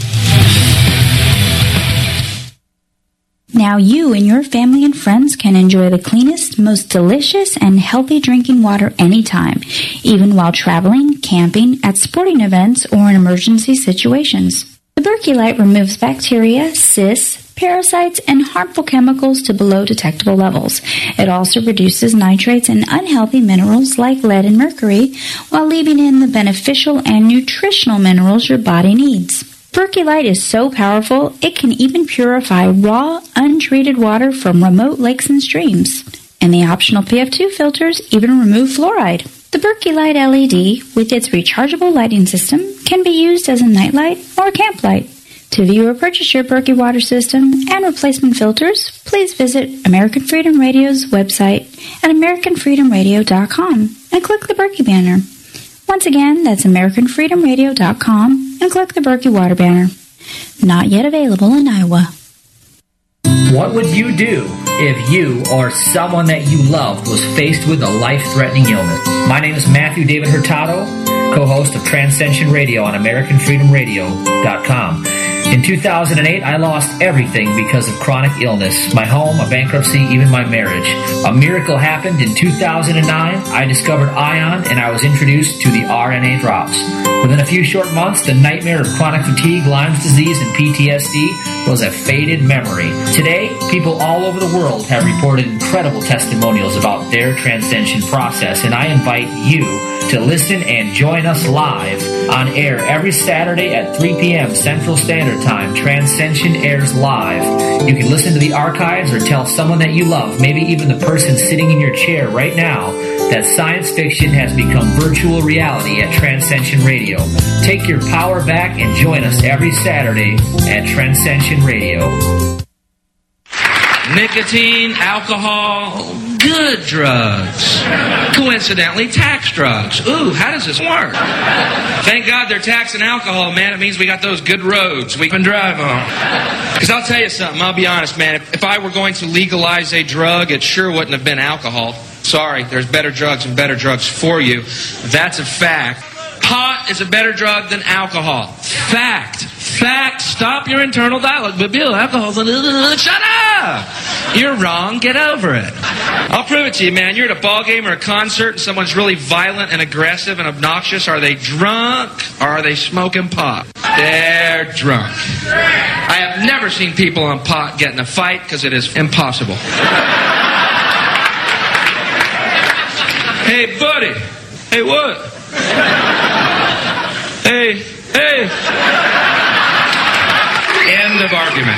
Now you and your family and friends can enjoy the cleanest, most delicious, and healthy drinking water anytime, even while traveling, camping, at sporting events, or in emergency situations. The Berkey Light removes bacteria, cysts, parasites, and harmful chemicals to below detectable levels. It also reduces nitrates and unhealthy minerals like lead and mercury, while leaving in the beneficial and nutritional minerals your body needs. Berkey Light is so powerful, it can even purify raw, untreated water from remote lakes and streams. And the optional P F two filters even remove fluoride. The Berkey Light L E D, with its rechargeable lighting system, can be used as a nightlight or a camp light. To view or purchase your Berkey water system and replacement filters, please visit American Freedom Radio's website at american freedom radio dot com and click the Berkey banner. Once again, that's american freedom radio dot com and click the Berkey Water banner. Not yet available in Iowa. What would you do if you or someone that you loved was faced with a life-threatening illness? My name is Matthew David Hurtado, co-host of Transcension Radio on American Freedom Radio dot com. In two thousand eight, I lost everything because of chronic illness. My home, a bankruptcy, even my marriage. A miracle happened in two thousand nine. I discovered ION and I was introduced to the R N A drops. Within a few short months, the nightmare of chronic fatigue, Lyme's disease, and P T S D was a faded memory. Today, people all over the world have reported incredible testimonials about their transcension process, and I invite you to listen and join us live on air every Saturday at three p.m. Central Standard Time. Transcension airs live. You can listen to the archives or tell someone that you love, maybe even the person sitting in your chair right now, that science fiction has become virtual reality at Transcension Radio. Take your power back and join us every Saturday at Transcension Radio. Nicotine, alcohol, good drugs. Coincidentally, tax drugs. Ooh, how does this work? Thank God they're taxing alcohol, man. It means we got those good roads we can drive on. Because I'll tell you something, I'll be honest, man. If, if I were going to legalize a drug, it sure wouldn't have been alcohol. Sorry, there's better drugs and better drugs for you. That's a fact. Pot is a better drug than alcohol. Fact. Fact. Stop your internal dialogue. But Bill, alcohol's a... Shut up! You're wrong. Get over it. I'll prove it to you, man. You're at a ball game or a concert and someone's really violent and aggressive and obnoxious. Are they drunk or are they smoking pot? They're drunk. I have never seen people on pot get in a fight because it is impossible. Hey, buddy. Hey, what? Hey, hey. End of argument.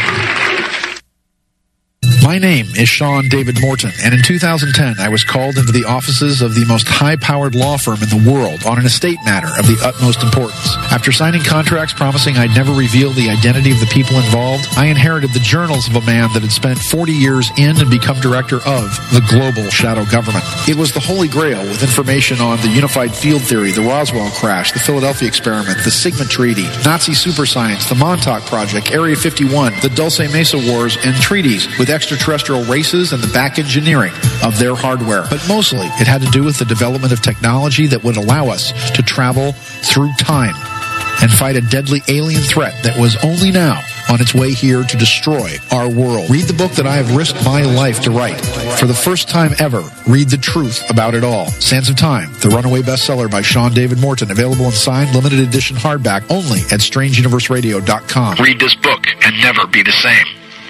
My name is Sean David Morton, and in two thousand ten, I was called into the offices of the most high-powered law firm in the world on an estate matter of the utmost importance. After signing contracts promising I'd never reveal the identity of the people involved, I inherited the journals of a man that had spent forty years in and become director of the global shadow government. It was the Holy Grail with information on the unified field theory, the Roswell crash, the Philadelphia experiment, the Sigma Treaty, Nazi superscience, the Montauk Project, Area fifty-one, the Dulce Mesa Wars, and treaties with extraterrestrial races and the back engineering of their hardware. But mostly, it had to do with the development of technology that would allow us to travel through time and fight a deadly alien threat that was only now on its way here to destroy our world. Read the book that I have risked my life to write. For the first time ever, read the truth about it all. Sands of Time, the runaway bestseller by Sean David Morton, available in signed limited edition hardback only at strange universe radio dot com. Read this book and never be the same.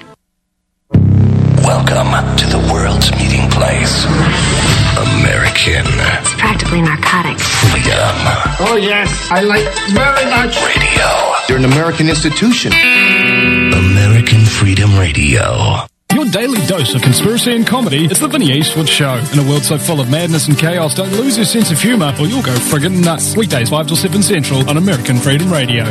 Welcome to the world's meeting place. American. It's practically narcotics. Freedom. Oh, yes. I like very much. Radio. You're an American institution. American Freedom Radio. Your daily dose of conspiracy and comedy is the Vinny Eastwood Show. In a world so full of madness and chaos, don't lose your sense of humour or you'll go friggin' nuts. Weekdays five till seven Central on American Freedom Radio.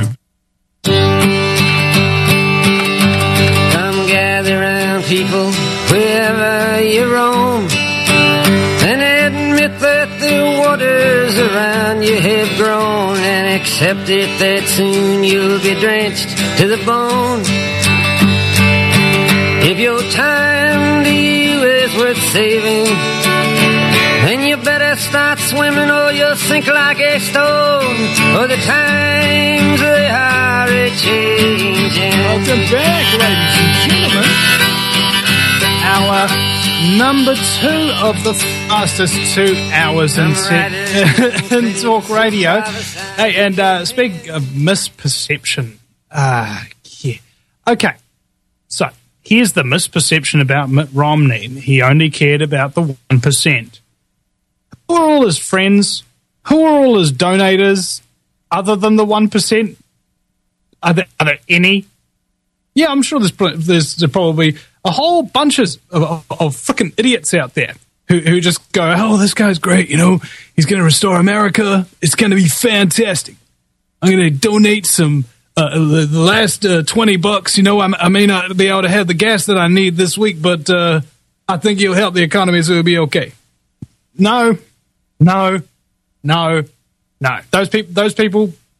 Come gather round, people, wherever you roam, and admit that the waters around you have grown, and accept it that soon you'll be drenched to the bone. If your time to you is worth saving, then you better start swimming or you'll sink like a stone, for the times they are a-changing. Welcome back, ladies and gentlemen. Our number two of the fastest two hours in, te- in talk radio. Hey, and uh, speaking of misperception, uh, yeah. Okay, so here's the misperception about Mitt Romney. He only cared about the one percent. Who are all his friends? Who are all his donators other than the one percent? Are there, are there any? Yeah, I'm sure there's, there's probably a whole bunch of, of, of freaking idiots out there who, who just go, oh, this guy's great, you know, he's going to restore America. It's going to be fantastic. I'm going to donate some, uh, the, the last uh, twenty bucks, you know, I, I may not be able to have the gas that I need this week, but uh, I think you'll help the economy, so it'll be okay. No, no, no, no. Those people, those people,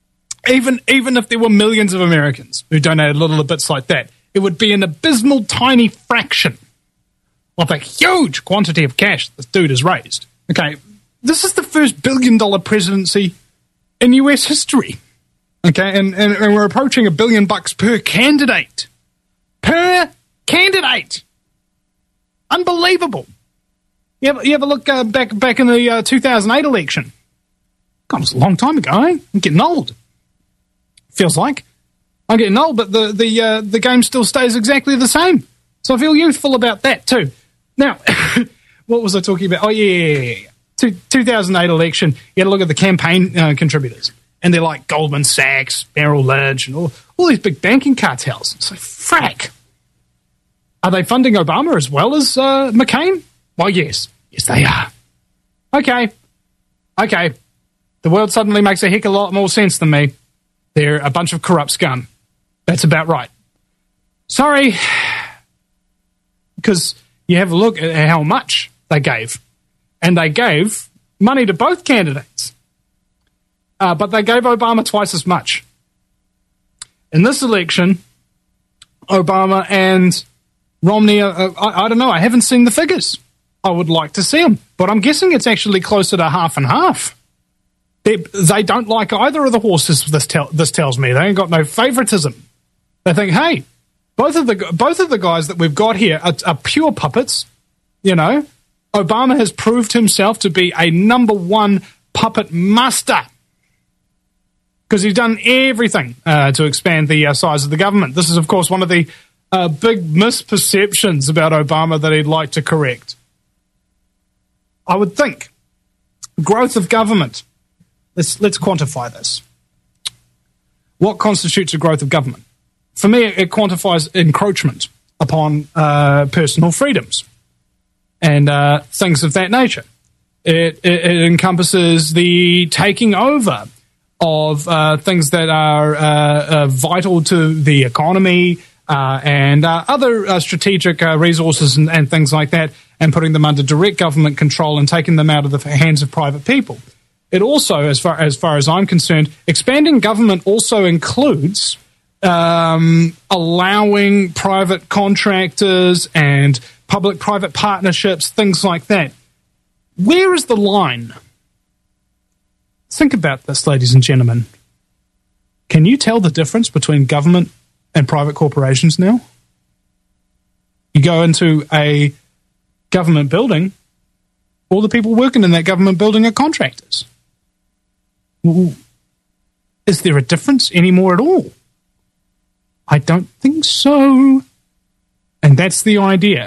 even even if there were millions of Americans who donated little bits like that, it would be an abysmal tiny fraction of a huge quantity of cash this dude has raised. Okay, this is the first billion-dollar presidency in U S history. Okay, and, and, and we're approaching a billion bucks per candidate. Per candidate! Unbelievable. You ever, you ever look uh, back back in the uh, two thousand eight election? God, it was a long time ago, eh? I'm getting old. Feels like. I'm getting old, but the, the, uh, the game still stays exactly the same. So I feel youthful about that, too. Now, what was I talking about? Oh, yeah, yeah, yeah, yeah. Two, two thousand eight election, you had to look at the campaign uh, contributors. And they're like Goldman Sachs, Merrill Lynch, and all, all these big banking cartels. It's like, frack. Are they funding Obama as well as uh, McCain? Well, yes. Yes, they are. Okay. Okay. The world suddenly makes a heck of a lot more sense than me. They're a bunch of corrupt scum. That's about right. Sorry. Because you have a look at how much they gave. And they gave money to both candidates. Uh, but they gave Obama twice as much. In this election, Obama and Romney, uh, I, I don't know, I haven't seen the figures. I would like to see them. But I'm guessing it's actually closer to half and half. They, they don't like either of the horses, this, tell, this tells me. They ain't got no favoritism. They think, hey, both of the both of the guys that we've got here are, are pure puppets. You know, Obama has proved himself to be a number one puppet master. Because he's done everything uh, to expand the uh, size of the government. This is, of course, one of the uh, big misperceptions about Obama that he'd like to correct. I would think growth of government. Let's let's quantify this. What constitutes a growth of government? For me, it quantifies encroachment upon uh, personal freedoms and uh, things of that nature. It, it, it encompasses the taking over of uh, things that are uh, uh, vital to the economy uh, and uh, other uh, strategic uh, resources and, and things like that, and putting them under direct government control and taking them out of the hands of private people. It also, as far as far as I'm concerned, expanding government also includes um, allowing private contractors and public-private partnerships, things like that. Where is the line? Think about this, ladies and gentlemen. Can you tell the difference between government and private corporations now? You go into a government building, all the people working in that government building are contractors. Is there a difference anymore at all? I don't think so. And that's the idea.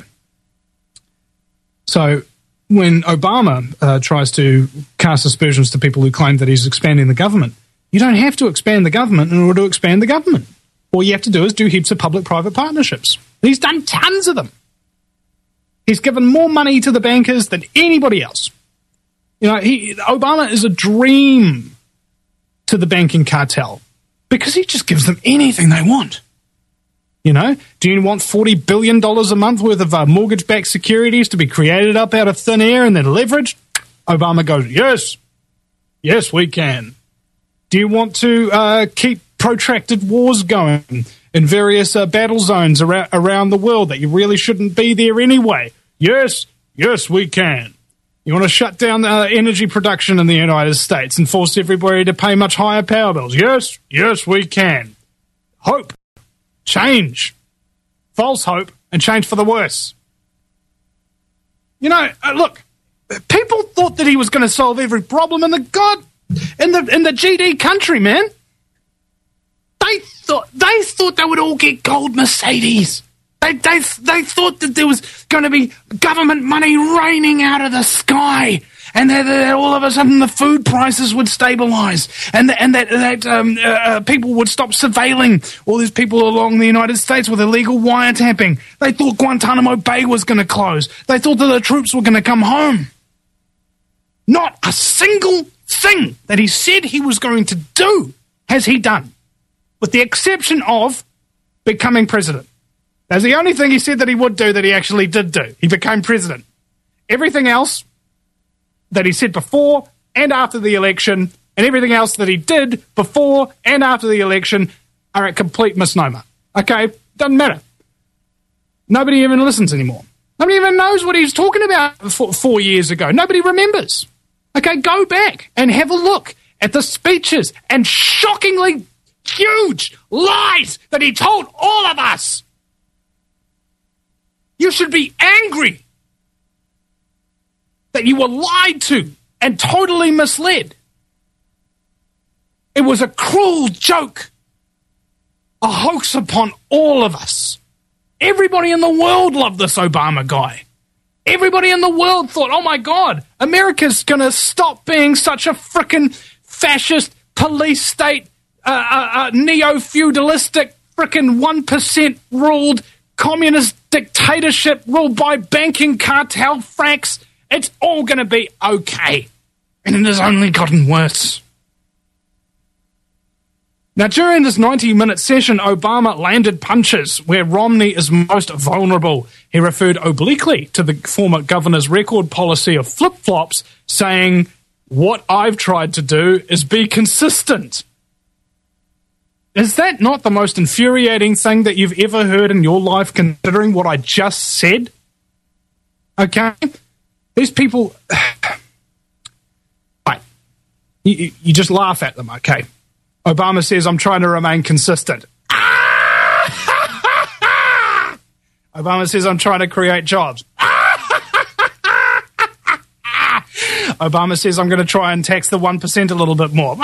So when Obama uh, tries to cast aspersions to people who claim that he's expanding the government, you don't have to expand the government in order to expand the government. All you have to do is do heaps of public-private partnerships. And he's done tons of them. He's given more money to the bankers than anybody else. You know, he, Obama is a dream to the banking cartel because he just gives them anything they want. You know, do you want forty billion dollars a month worth of uh, mortgage-backed securities to be created up out of thin air and then leveraged? Obama goes, yes, yes, we can. Do you want to uh, keep protracted wars going in various uh, battle zones around, around the world that you really shouldn't be there anyway? Yes, yes, we can. You want to shut down uh, energy production in the United States and force everybody to pay much higher power bills? Yes, yes, we can. Hope. Change. False hope and change for the worse. You know, uh, look, people thought that he was going to solve every problem in the God in the in the G D country, man. They thought they thought they would all get gold Mercedes. They they they thought that there was going to be government money raining out of the sky, and that, that all of a sudden the food prices would stabilize, and that, and that, that um, uh, people would stop surveilling all these people along the United States with illegal wiretapping. They thought Guantanamo Bay was going to close. They thought that the troops were going to come home. Not a single thing that he said he was going to do has he done, with the exception of becoming president. That's the only thing he said that he would do that he actually did do. He became president. Everything else that he said before and after the election, and everything else that he did before and after the election are a complete misnomer. Okay? Doesn't matter. Nobody even listens anymore. Nobody even knows what he was talking about four, four years ago. Nobody remembers. Okay, go back and have a look at the speeches and shockingly huge lies that he told all of us. You should be angry that you were lied to and totally misled. It was a cruel joke, a hoax upon all of us. Everybody in the world loved this Obama guy. Everybody in the world thought, oh my God, America's going to stop being such a frickin' fascist police state, uh, uh, uh, neo-feudalistic, frickin' one percent ruled communist dictatorship ruled by banking cartel francs. It's all going to be okay. And it has only gotten worse. Now, during this ninety-minute session, Obama landed punches where Romney is most vulnerable. He referred obliquely to the former governor's record policy of flip-flops, saying, what I've tried to do is be consistent. Is that not the most infuriating thing that you've ever heard in your life, considering what I just said? Okay? These people... right. You, you just laugh at them, okay? Obama says, I'm trying to remain consistent. Obama says, I'm trying to create jobs. Obama says, I'm going to try and tax the one percent a little bit more.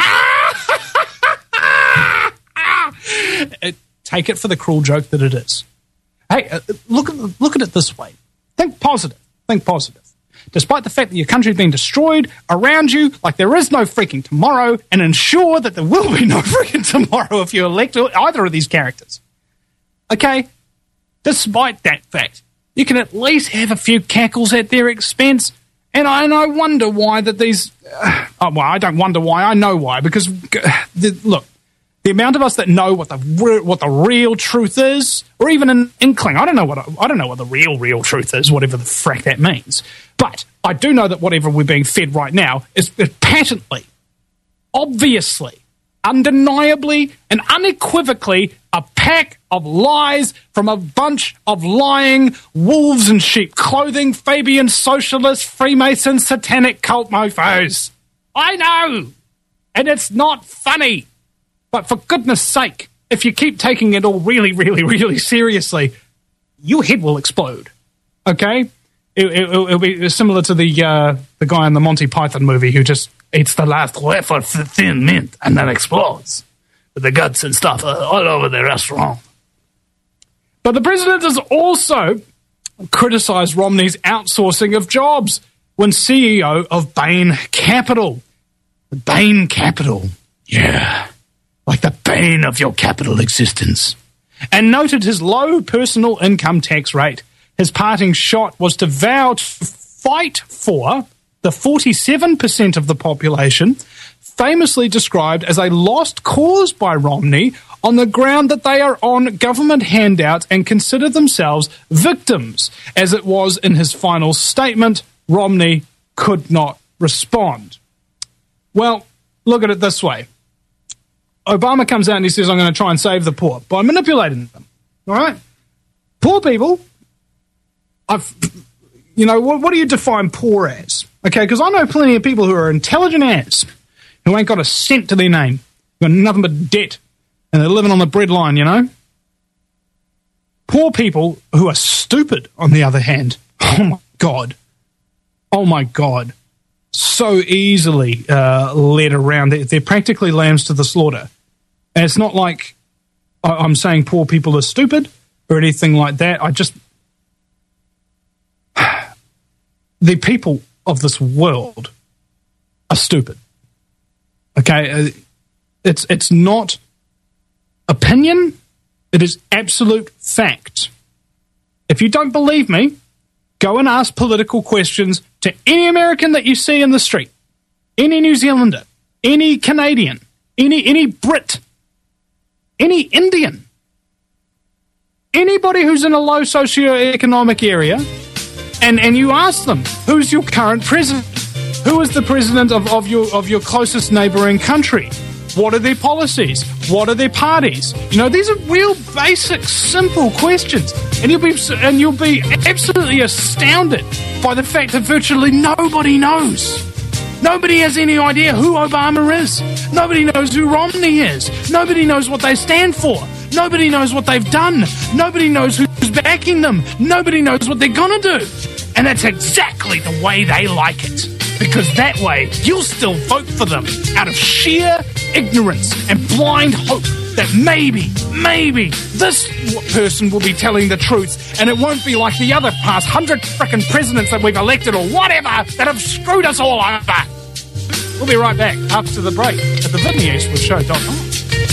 it, take it for the cruel joke that it is. Hey, uh, look, at, look at it this way. Think positive. Think positive. Despite the fact that your country's been destroyed around you like there is no freaking tomorrow, and ensure that there will be no freaking tomorrow if you elect either of these characters. Okay? Despite that fact, you can at least have a few cackles at their expense, and I, and I wonder why that these... Uh, oh, well, I don't wonder why, I know why, because, uh, the, look, the amount of us that know what the what the real truth is, or even an inkling, I don't know what I don't know what the real real truth is, whatever the frack that means. But I do know that whatever we're being fed right now is patently, obviously, undeniably, and unequivocally a pack of lies from a bunch of lying wolves in sheep clothing, Fabian socialist, Freemason, satanic cult mofos. I know, and it's not funny. But for goodness sake, if you keep taking it all really, really, really seriously, your head will explode. Okay? It, it, it'll be similar to the uh, the guy in the Monty Python movie who just eats the last wafer of thin mint and then explodes with the guts and stuff all over the restaurant. But the president has also criticized Romney's outsourcing of jobs when C E O of Bain Capital. Bain Capital. Yeah. Like the bane of your capital existence, and noted his low personal income tax rate. His parting shot was to vow to fight for the forty-seven percent of the population, famously described as a lost cause by Romney on the ground that they are on government handouts and consider themselves victims. As it was in his final statement, Romney could not respond. Well, look at it this way. Obama comes out and he says, I'm going to try and save the poor by manipulating them. All right? Poor people, I've, you know, what, what do you define poor as? Okay, because I know plenty of people who are intelligent as, who ain't got a cent to their name, got nothing but debt, and they're living on the breadline, you know? Poor people who are stupid, on the other hand, oh my God, oh my God, so easily uh, led around. They're, they're practically lambs to the slaughter. And it's not like I'm saying poor people are stupid or anything like that. I just... the people of this world are stupid. Okay? It's, it's not opinion. It is absolute fact. If you don't believe me, go and ask political questions to any American that you see in the street, any New Zealander, any Canadian, any any Brit, any Indian, anybody who's in a low socioeconomic area, and, and you ask them, who's your current president? Who is the president of, of your of your closest neighbouring country? What are their policies? What are their parties? You know, these are real basic, simple questions, and you'll be and you'll be absolutely astounded by the fact that virtually nobody knows. Nobody has any idea who Obama is. Nobody knows who Romney is. Nobody knows what they stand for. Nobody knows what they've done. Nobody knows who's backing them. Nobody knows what they're gonna do. And that's exactly the way they like it. Because that way, you'll still vote for them out of sheer ignorance and blind hope that maybe, maybe this person will be telling the truth and it won't be like the other past hundred frickin' presidents that we've elected or whatever that have screwed us all over. We'll be right back after the break at the Vinny Eastwood Show dot com.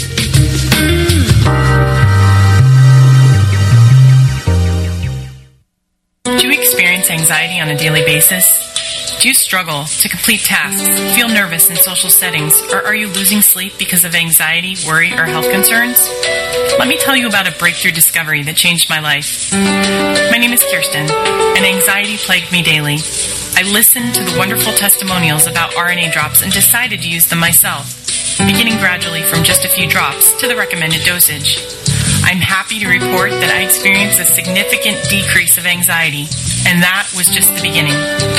Do you experience anxiety on a daily basis? Do you struggle to complete tasks, feel nervous in social settings, or are you losing sleep because of anxiety, worry, or health concerns? Let me tell you about a breakthrough discovery that changed my life. My name is Kirsten, and anxiety plagued me daily. I listened to the wonderful testimonials about R N A drops and decided to use them myself, beginning gradually from just a few drops to the recommended dosage. I'm happy to report that I experienced a significant decrease of anxiety, and that was just the beginning.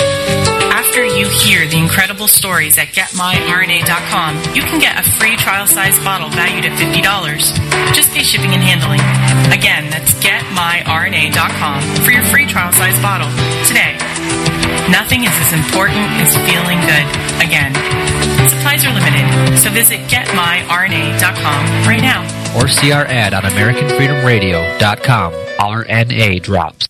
After you hear the incredible stories at get my R N A dot com, you can get a free trial-sized bottle valued at fifty dollars. Just pay shipping and handling. Again, that's get my R N A dot com for your free trial-sized bottle today. Nothing is as important as feeling good. Again, supplies are limited, so visit get my R N A dot com right now. Or see our ad on American Freedom Radio dot com. R N A drops.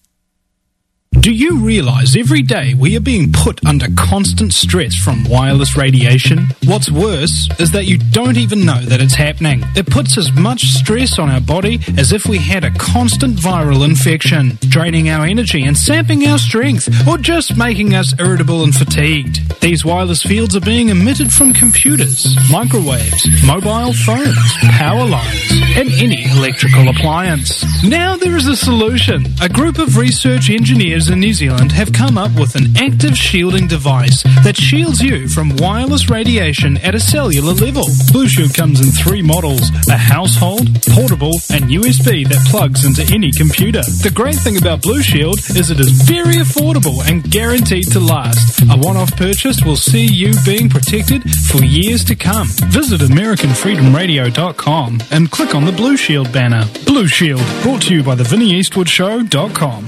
Do you realize every day we are being put under constant stress from wireless radiation? What's worse is that you don't even know that it's happening. It puts as much stress on our body as if we had a constant viral infection, draining our energy and sapping our strength, or just making us irritable and fatigued. These wireless fields are being emitted from computers, microwaves, mobile phones, power lines, and any electrical appliance. Now there is a solution. A group of research engineers in New Zealand have come up with an active shielding device that shields you from wireless radiation at a cellular level. Blue Shield comes in three models: a household, portable, and U S B that plugs into any computer. The great thing about Blue Shield is it is very affordable and guaranteed to last. A one-off purchase will see you being protected for years to come. Visit American Freedom Radio dot com and click on the Blue Shield banner. Blue Shield, brought to you by the Vinny Eastwood Show dot com.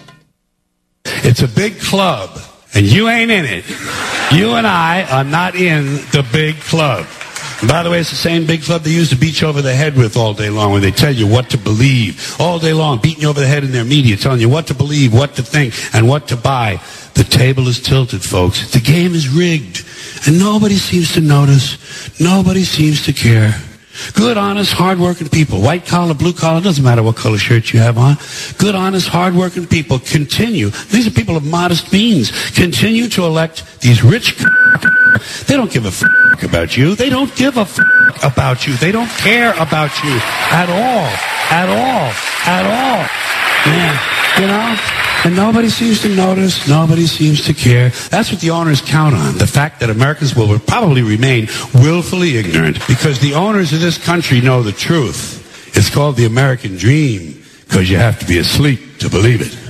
It's a big club, and you ain't in it. You and I are not in the big club. And by the way, it's the same big club they used to beat you over the head with all day long when they tell you what to believe. All day long, beating you over the head in their media, telling you what to believe, what to think, and what to buy. The table is tilted, folks. The game is rigged, and nobody seems to notice. Nobody seems to care. Good, honest, hard-working people, white collar, blue collar, doesn't matter what color shirt you have on. Good, honest, hard-working people continue. These are people of modest means. Continue to elect these rich. They don't give a f- about you. They don't give a f- about you. They don't care about you at all, at all, at all. Man, you know. And nobody seems to notice. Nobody seems to care. That's what the owners count on. The fact that Americans will probably remain willfully ignorant because the owners of this country know the truth. It's called the American dream because you have to be asleep to believe it.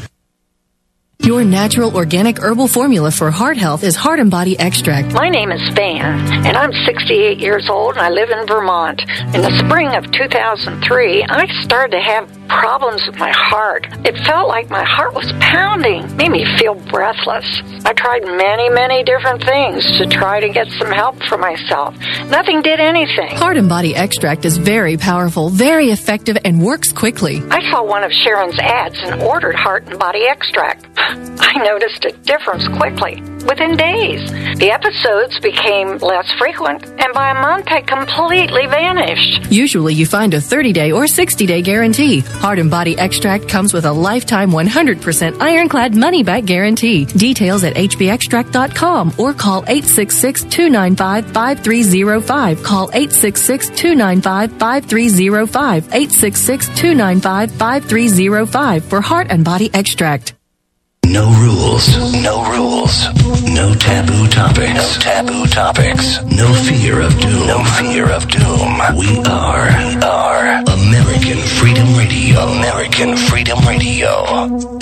Your natural organic herbal formula for heart health is Heart and Body Extract. My name is Van, and I'm sixty-eight years old, and I live in Vermont. In the spring of two thousand three, I started to have problems with my heart. It felt like my heart was pounding, made me feel breathless. I tried many, many different things to try to get some help for myself. Nothing did anything. Heart and Body Extract is very powerful, very effective, and works quickly. I saw one of Sharon's ads and ordered Heart and Body Extract. I noticed a difference quickly, within days. The episodes became less frequent, and by a month had completely vanished. Usually you find a thirty-day or sixty-day guarantee. Heart and Body Extract comes with a lifetime one hundred percent ironclad money-back guarantee. Details at h b extract dot com or call eight six six, two nine five, five three zero five. Call eight six six, two nine five, five three zero five. eight six six, two nine five, five three zero five for Heart and Body Extract. No rules. No rules. No taboo topics. No taboo topics. No fear of doom. No fear of doom. We are, we are American Freedom Radio. American Freedom Radio.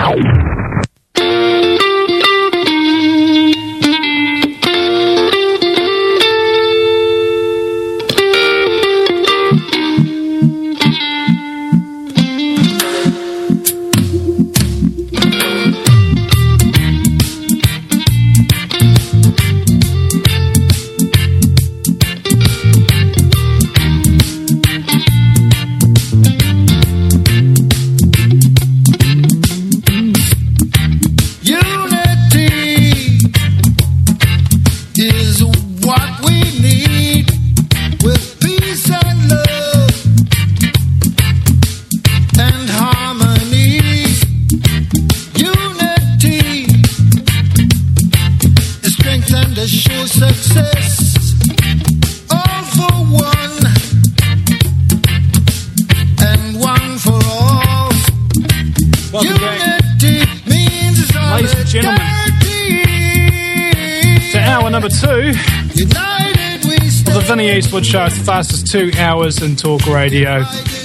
Eastwood Show, the fastest two hours in talk radio.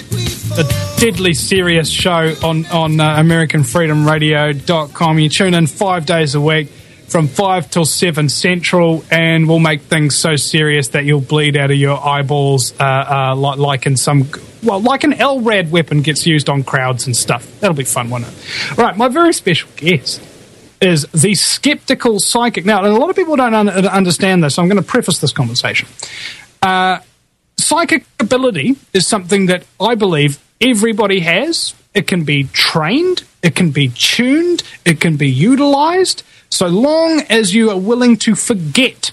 A deadly serious show on, on uh, American Freedom Radio dot com. You tune in five days a week from five till seven Central, and we'll make things so serious that you'll bleed out of your eyeballs uh, uh, like, like in some... Well, like an L RAD weapon gets used on crowds and stuff. That'll be fun, won't it? All right, my very special guest is the skeptical psychic. Now, a lot of people don't un- understand this, so I'm going to preface this conversation. Uh, psychic ability is something that I believe everybody has. It can be trained, it can be tuned, it can be utilized, so long as you are willing to forget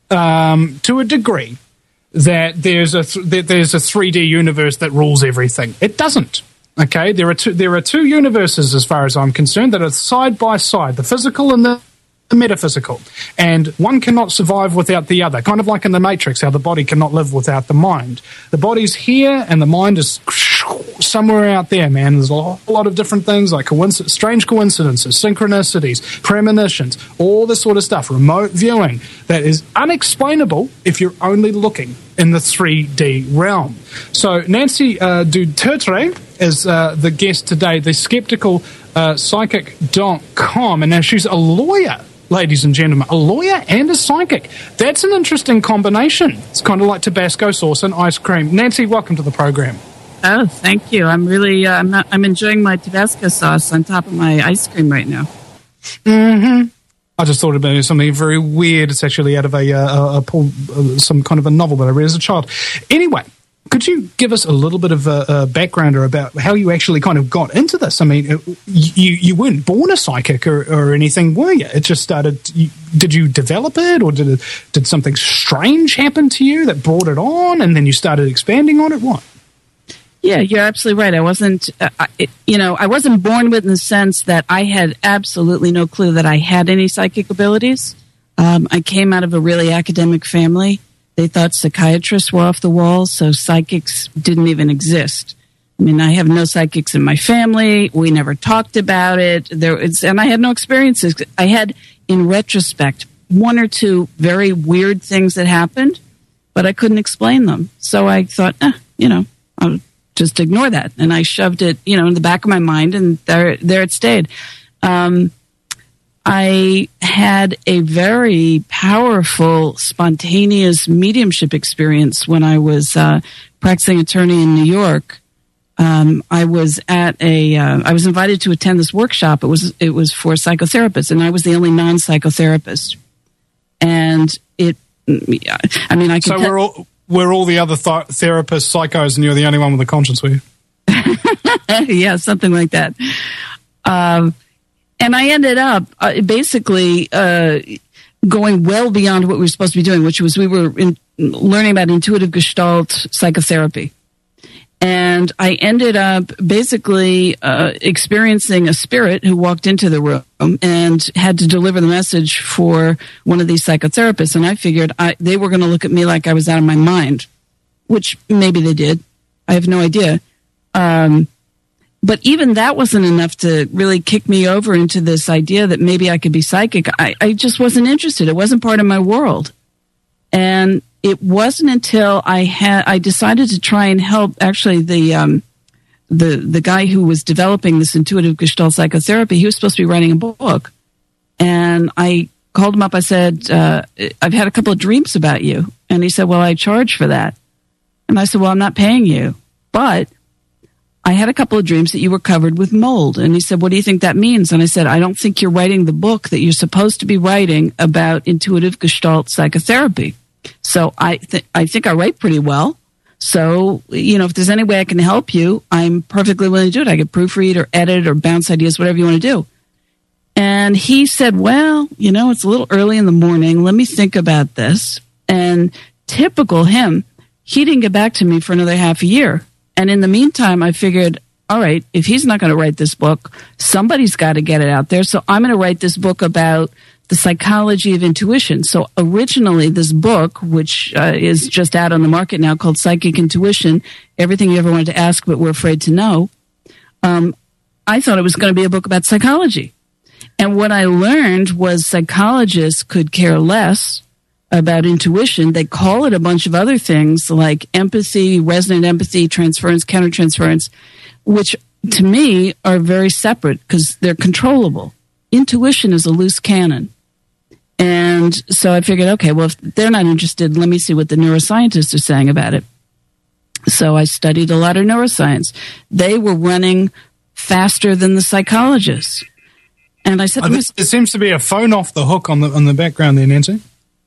um, to a degree that there's a th- that there's a three D universe that rules everything. It doesn't. Okay, there are two there are two universes as far as I'm concerned that are side by side, the physical and the the metaphysical, and one cannot survive without the other, kind of like in the Matrix, how the body cannot live without the mind. The body's here and the mind is somewhere out there, man. There's a whole lot of different things like coinc- strange coincidences, synchronicities, premonitions, all this sort of stuff, remote viewing that is unexplainable if you're only looking in the three D realm. So Nancy uh, Dutertre is uh, the guest today, the skeptical uh, psychic dot com, and now she's a lawyer. Ladies and gentlemen, a lawyer and a psychic. That's an interesting combination. It's kind of like Tabasco sauce and ice cream. Nancy, welcome to the program. Oh, thank you. I'm really, uh, I'm, not, I'm enjoying my Tabasco sauce on top of my ice cream right now. Mm-hmm. I just thought about something very weird. It's actually out of a, uh, a, a, a some kind of a novel that I read as a child. Anyway, could you give us a little bit of a, a backgrounder about how you actually kind of got into this? I mean, it, you you weren't born a psychic or, or anything, were you? It just started. You, did you develop it, or did it, did something strange happen to you that brought it on, and then you started expanding on it? What? Yeah, you're absolutely right. I wasn't, uh, I, it, you know, I wasn't born with in the sense that I had absolutely no clue that I had any psychic abilities. Um, I came out of a really academic family. They thought psychiatrists were off the wall, so psychics didn't even exist. I mean, I have no psychics in my family. We never talked about it. There is, and I had no experiences. I had, in retrospect, one or two very weird things that happened, but I couldn't explain them. So I thought, eh, you know, I'll just ignore that. And I shoved it, you know, in the back of my mind, and there, there it stayed. Um, I had a very powerful, spontaneous mediumship experience when I was uh, practicing attorney in New York. Um, I was at a, uh, I was invited to attend this workshop. It was, it was for psychotherapists, and I was the only non-psychotherapist. And it, I mean, I could. So we're all, we're all the other th- therapists, psychos, and you're the only one with a conscience, were you? Yeah, something like that. Um, and I ended up uh, basically uh, going well beyond what we were supposed to be doing, which was we were in, learning about intuitive Gestalt psychotherapy. And I ended up basically uh, experiencing a spirit who walked into the room and had to deliver the message for one of these psychotherapists. And I figured I, they were going to look at me like I was out of my mind, which maybe they did. I have no idea. Um, but even that wasn't enough to really kick me over into this idea that maybe I could be psychic. I, I just wasn't interested. It wasn't part of my world. And it wasn't until I had, I decided to try and help actually the, um, the, the guy who was developing this intuitive Gestalt psychotherapy. He was supposed to be writing a book. And I called him up. I said, uh, I've had a couple of dreams about you. And he said, well, I charge for that. And I said, well, I'm not paying you, but I had a couple of dreams that you were covered with mold. And he said, what do you think that means? And I said, I don't think you're writing the book that you're supposed to be writing about intuitive Gestalt psychotherapy. So I, th- I think I write pretty well. So, you know, if there's any way I can help you, I'm perfectly willing to do it. I could proofread or edit or bounce ideas, whatever you want to do. And he said, well, you know, it's a little early in the morning. Let me think about this. And typical him, he didn't get back to me for another half a year. And in the meantime, I figured, all right, if he's not going to write this book, somebody's got to get it out there. So I'm going to write this book about the psychology of intuition. So originally this book, which uh, is just out on the market now, called Psychic Intuition, Everything You Ever Wanted to Ask But Were Afraid to Know, um, I thought it was going to be a book about psychology. And what I learned was psychologists could care less about intuition. They call it a bunch of other things like empathy, resonant empathy, transference, countertransference, which to me are very separate because they're controllable. Intuition is a loose cannon. And so I figured, okay, well, if they're not interested, let me see what the neuroscientists are saying about it. So I studied a lot of neuroscience. They were running faster than the psychologists. And I said, oh, there seems to be a phone off the hook on the on the background there, Nancy.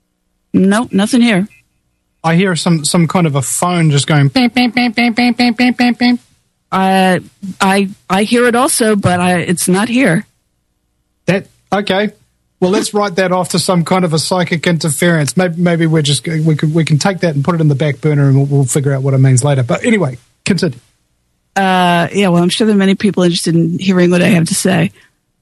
No, nothing here. I hear some, some kind of a phone just going bam, bam, bam, bam, bam, bam, bam, bam, bam. I I I hear it also, but I, it's not here. That okay. Well, let's write that off to some kind of a psychic interference. Maybe maybe we're just we can we can take that and put it in the back burner, and we'll, we'll figure out what it means later. But anyway, continue. Uh, yeah. Well, I'm sure there are many people interested in hearing what I have to say.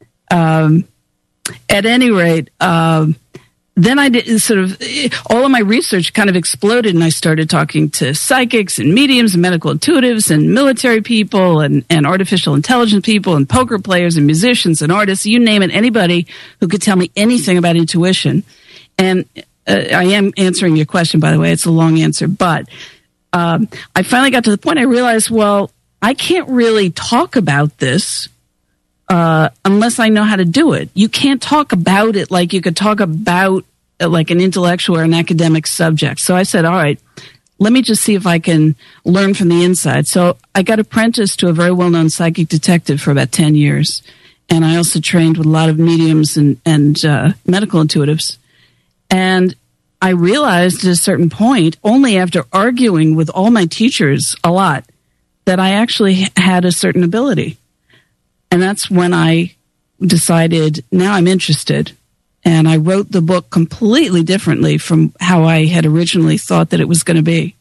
Um, at any rate, um, then I did sort of, all of my research kind of exploded, and I started talking to psychics and mediums and medical intuitives and military people and, and artificial intelligence people and poker players and musicians and artists, you name it, anybody who could tell me anything about intuition. And uh, I am answering your question, by the way. It's a long answer, but um, I finally got to the point I realized, well, I can't really talk about this Uh, unless I know how to do it. You can't talk about it like you could talk about uh, like an intellectual or an academic subject. So I said, all right, let me just see if I can learn from the inside. So I got apprenticed to a very well-known psychic detective for about ten years. And I also trained with a lot of mediums and, and uh, medical intuitives. And I realized at a certain point, only after arguing with all my teachers a lot, that I actually had a certain ability. And that's when I decided, now I'm interested. And I wrote the book completely differently from how I had originally thought that it was going to be.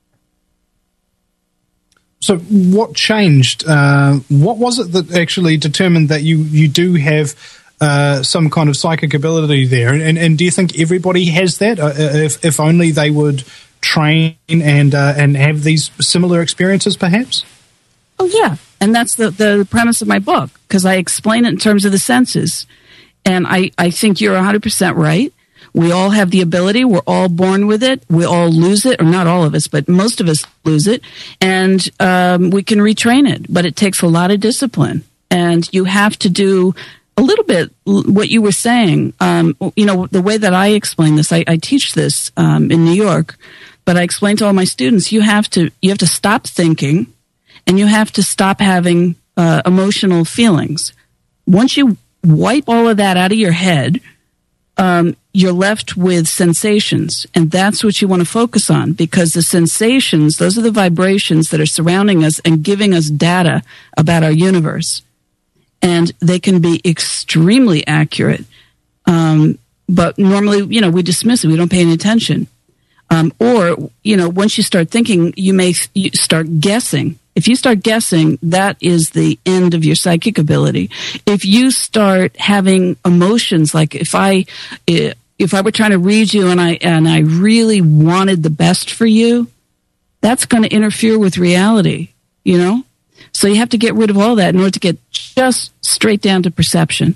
So what changed? Uh, what was it that actually determined that you, you do have uh, some kind of psychic ability there? And, and do you think everybody has that? Uh, if, if only they would train and, uh, and have these similar experiences, perhaps? Oh, yeah. And that's the, the premise of my book, because I explain it in terms of the senses. And I, I think you're one hundred percent right. We all have the ability. We're all born with it. We all lose it, or not all of us, but most of us lose it. And um, we can retrain it, but it takes a lot of discipline. And you have to do a little bit what you were saying. Um, you know, the way that I explain this, I, I teach this um, in New York, but I explain to all my students, you have to you have to stop thinking. And you have to stop having uh, emotional feelings. Once you wipe all of that out of your head, um, you're left with sensations. And that's what you want to focus on, because the sensations, those are the vibrations that are surrounding us and giving us data about our universe. And they can be extremely accurate. Um, but normally, you know, we dismiss it. We don't pay any attention. Um, or, you know, once you start thinking, you may th- you start guessing. If you start guessing, that is the end of your psychic ability. If you start having emotions, like if I, if I were trying to read you and I, and I really wanted the best for you, that's going to interfere with reality, you know? So you have to get rid of all that in order to get just straight down to perception.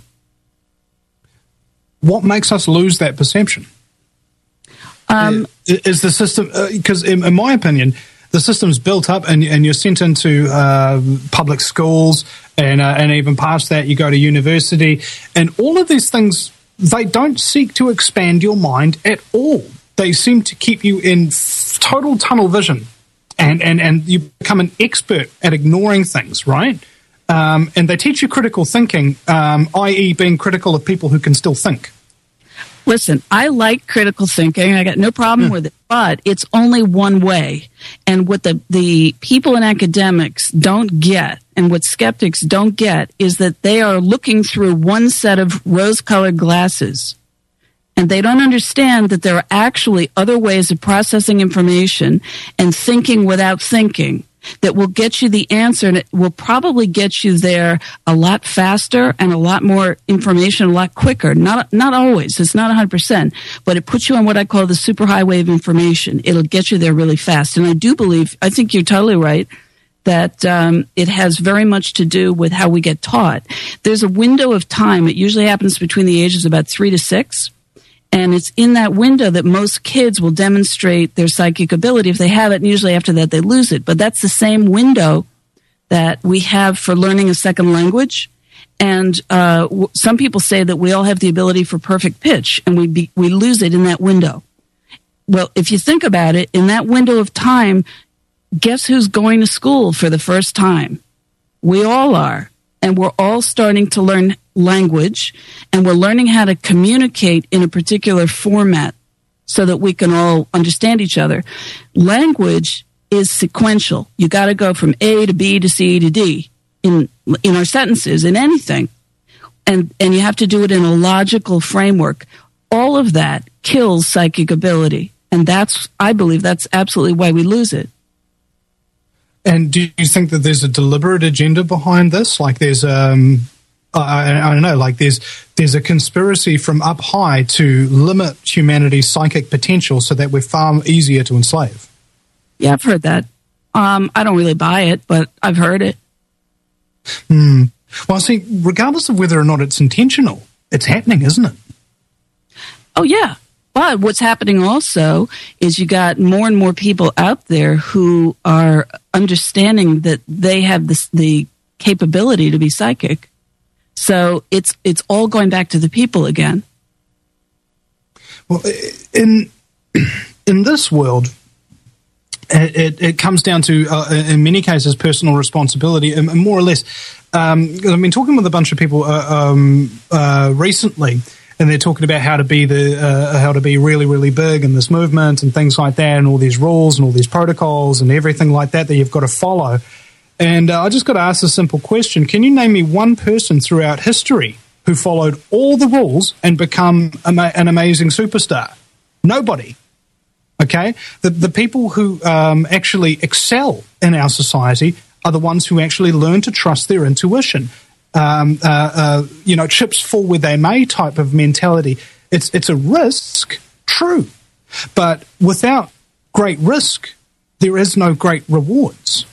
What makes us lose that perception? Um, is the system, because uh, in, in my opinion, the system's built up and, and you're sent into uh, public schools and, uh, and even past that you go to university, and all of these things, they don't seek to expand your mind at all. They seem to keep you in f- total tunnel vision, and, and, and you become an expert at ignoring things, right? Um, and they teach you critical thinking, um, that is being critical of people who can still think. Listen, I like critical thinking. I got no problem yeah. with it, but it's only one way. And what the, the people in academics don't get, and what skeptics don't get, is that they are looking through one set of rose-colored glasses. And they don't understand that there are actually other ways of processing information and thinking without thinking that will get you the answer, and it will probably get you there a lot faster and a lot more information a lot quicker. Not not always. It's not one hundred percent, but it puts you on what I call the superhighway of information. It'll get you there really fast. And I do believe, I think you're totally right, that um, it has very much to do with how we get taught. There's a window of time. It usually happens between the ages of about three to six. And it's in that window that most kids will demonstrate their psychic ability. If they have it, and usually after that they lose it. But that's the same window that we have for learning a second language. And uh, w- some people say that we all have the ability for perfect pitch, and we be- we lose it in that window. Well, if you think about it, in that window of time, guess who's going to school for the first time? We all are. And we're all starting to learn language, and we're learning how to communicate in a particular format so that we can all understand each other. Language is sequential. You got to go from A to B to C to D in in our sentences, in anything. And and you have to do it in a logical framework. All of that kills psychic ability. And that's, I believe, that's absolutely why we lose it. And do you think that there's a deliberate agenda behind this? Like there's, um, I, I don't know, like there's there's a conspiracy from up high to limit humanity's psychic potential so that we're far easier to enslave. Yeah, I've heard that. Um, I don't really buy it, but I've heard it. Hmm. Well, see, regardless of whether or not it's intentional, it's happening, isn't it? Oh, yeah. But what's happening also is you got more and more people out there who are understanding that they have this, the capability to be psychic. So it's it's all going back to the people again. Well, in in this world, it, it, it comes down to, uh, in many cases, personal responsibility, and more or less. Um, I've been talking with a bunch of people uh, um, uh, recently. And they're talking about how to be the uh, how to be really, really big in this movement and things like that, and all these rules and all these protocols and everything like that that you've got to follow. And uh, I just got to ask a simple question: can you name me one person throughout history who followed all the rules and become ama- an amazing superstar? Nobody. Okay, the the people who um, actually excel in our society are the ones who actually learn to trust their intuition. Um, uh, uh, you know, chips fall where they may type of mentality. It's it's a risk, true, but without great risk, there is no great rewards.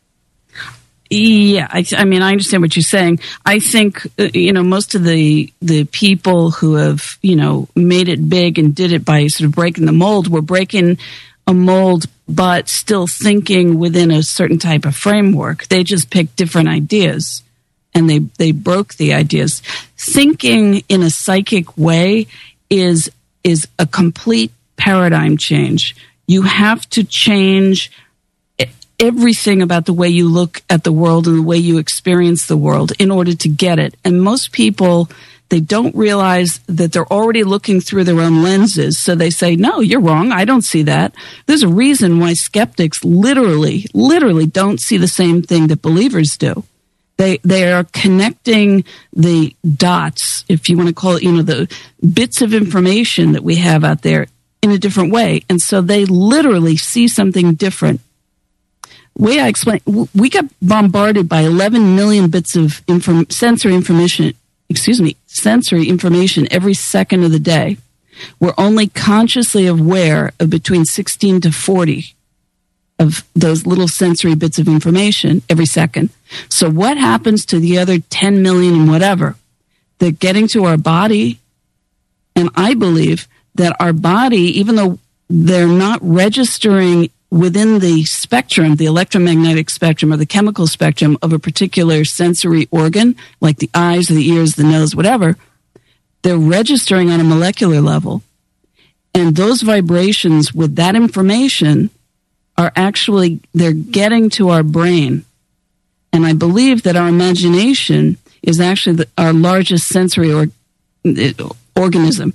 Yeah, I, I mean, I understand what you're saying. I think, uh, you know, most of the the people who have, you know, made it big and did it by sort of breaking the mold were breaking a mold, but still thinking within a certain type of framework. They just picked different ideas. And they, they broke the ideas. Thinking in a psychic way is is a complete paradigm change. You have to change everything about the way you look at the world and the way you experience the world in order to get it. And most people, they don't realize that they're already looking through their own lenses. So they say, no, you're wrong. I don't see that. There's a reason why skeptics literally, literally don't see the same thing that believers do. They they are connecting the dots, if you want to call it, you know, the bits of information that we have out there in a different way. And so they literally see something different. The way I explain, we got bombarded by eleven million bits of inform, sensory information, excuse me, sensory information every second of the day. We're only consciously aware of between sixteen to forty. of those little sensory bits of information every second. So what happens to the other ten million and whatever? They're getting to our body. And I believe that our body, even though they're not registering within the spectrum, the electromagnetic spectrum or the chemical spectrum of a particular sensory organ, like the eyes, the ears, the nose, whatever, they're registering on a molecular level. And those vibrations with that information are actually, they're getting to our brain. And I believe that our imagination is actually the, our largest sensory or, organism.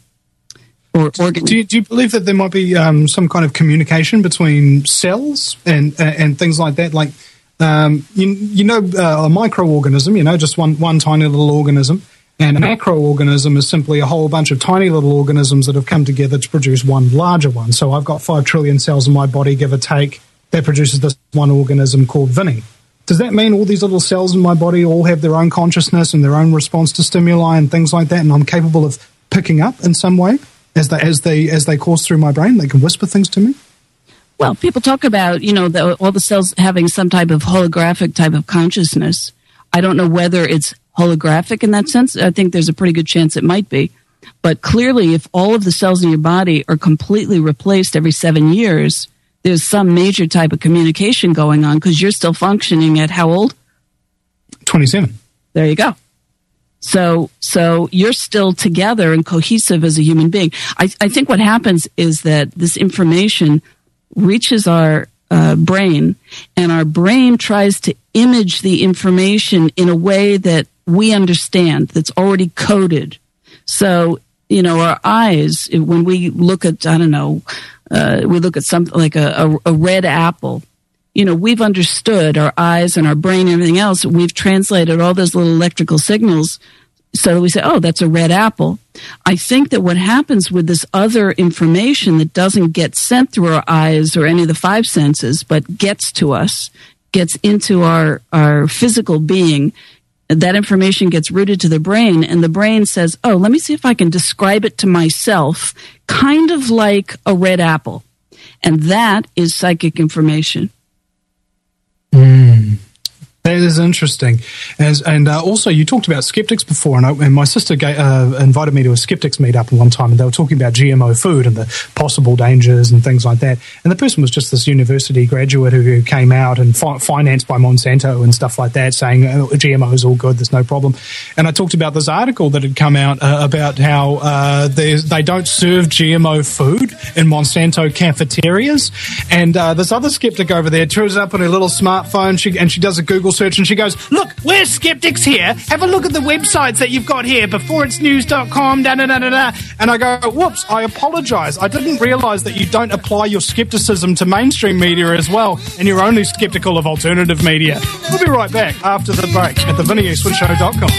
Or organ. Do you, do you believe that there might be um, some kind of communication between cells and uh, and things like that? Like, um, you, you know, uh, a microorganism, you know, just one, one tiny little organism. And a macroorganism is simply a whole bunch of tiny little organisms that have come together to produce one larger one. So I've got five trillion cells in my body, give or take, that produces this one organism called Vinny. Does that mean all these little cells in my body all have their own consciousness and their own response to stimuli and things like that, and I'm capable of picking up in some way as they as they as they course through my brain? They can whisper things to me? Well, people talk about, you know, the, all the cells having some type of holographic type of consciousness. I don't know whether it's holographic in that sense. I think there's a pretty good chance it might be. But clearly, if all of the cells in your body are completely replaced every seven years, there's some major type of communication going on because you're still functioning at how old? twenty-seven. There you go. So, so you're still together and cohesive as a human being. I, I think what happens is that this information reaches our uh, brain, and our brain tries to image the information in a way that we understand, that's already coded. So, you know, our eyes, when we look at, I don't know, uh, we look at something like a, a, a red apple, you know, we've understood, our eyes and our brain and everything else, we've translated all those little electrical signals so that we say, oh, that's a red apple. I think that what happens with this other information that doesn't get sent through our eyes or any of the five senses, but gets to us, gets into our, our physical being, that information gets rooted to the brain, and the brain says, oh, let me see if I can describe it to myself, kind of like a red apple. And that is psychic information. Mm. That is interesting. As, and uh, also, you talked about skeptics before, and, I, and my sister gave, uh, invited me to a skeptics meetup one time, and they were talking about G M O food and the possible dangers and things like that. And the person was just this university graduate who, who came out and fi- financed by Monsanto and stuff like that, saying oh, G M O is all good, there's no problem. And I talked about this article that had come out uh, about how uh, they don't serve G M O food in Monsanto cafeterias. And uh, this other skeptic over there turns up on her little smartphone, she, and she does a Google search, and she goes, look, we're skeptics here. Have a look at the websites that you've got here, before it's news dot com, da da da da da. And I go, whoops, I apologize. I didn't realize that you don't apply your skepticism to mainstream media as well, and you're only skeptical of alternative media. We'll be right back after the break at the Vinny Eastwood Show dot com.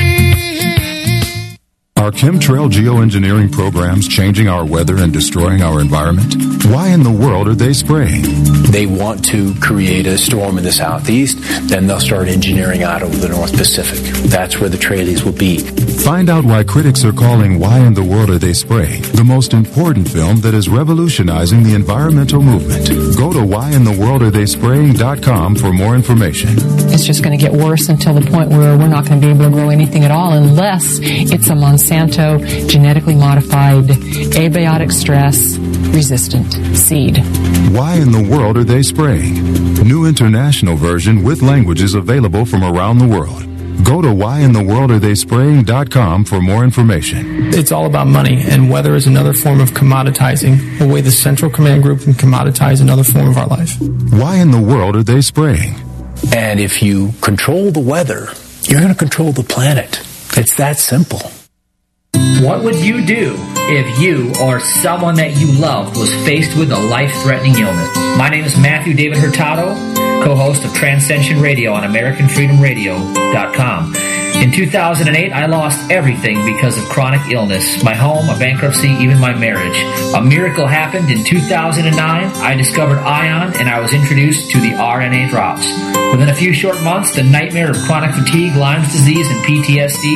Are chemtrail geoengineering programs changing our weather and destroying our environment? Why in the world are they spraying? They want to create a storm in the southeast, then they'll start engineering out over the North Pacific. That's where the trailies will be. Find out why critics are calling Why in the World Are They Spraying the most important film that is revolutionizing the environmental movement. Go to why in the world are they spraying dot com for more information. It's just going to get worse until the point where we're not going to be able to grow anything at all unless it's a Monsanto genetically modified abiotic stress resistant seed. Why in the world are they spraying? New international version with languages available from around the world. Go to why in the world are they spraying dot com for more information. It's all about money, and weather is another form of commoditizing, a way the Central Command Group can commoditize another form of our life. Why in the world are they spraying? And if you control the weather, you're going to control the planet. It's that simple. What would you do if you or someone that you love was faced with a life-threatening illness? My name is Matthew David Hurtado, co-host of Transcension Radio on American Freedom Radio dot com. In two thousand eight, I lost everything because of chronic illness. My home, a bankruptcy, even my marriage. A miracle happened in two thousand nine. I discovered Ion, and I was introduced to the R N A drops. Within a few short months, the nightmare of chronic fatigue, Lyme's disease, and P T S D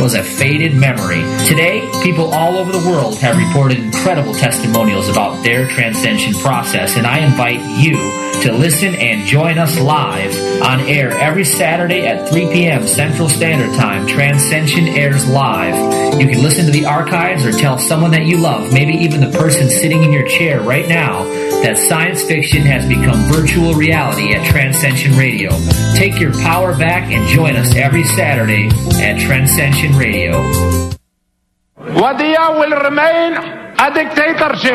was a faded memory. Today, people all over the world have reported incredible testimonials about their transcension process, and I invite you to listen and join us live on air every Saturday at three p.m. Central Standard Time. Transcension airs live. You can listen to the archives or tell someone that you love, maybe even the person sitting in your chair right now, that science fiction has become virtual reality at Transcension Radio. Take your power back and join us every Saturday at Transcension Radio. Wadiya will remain a dictatorship.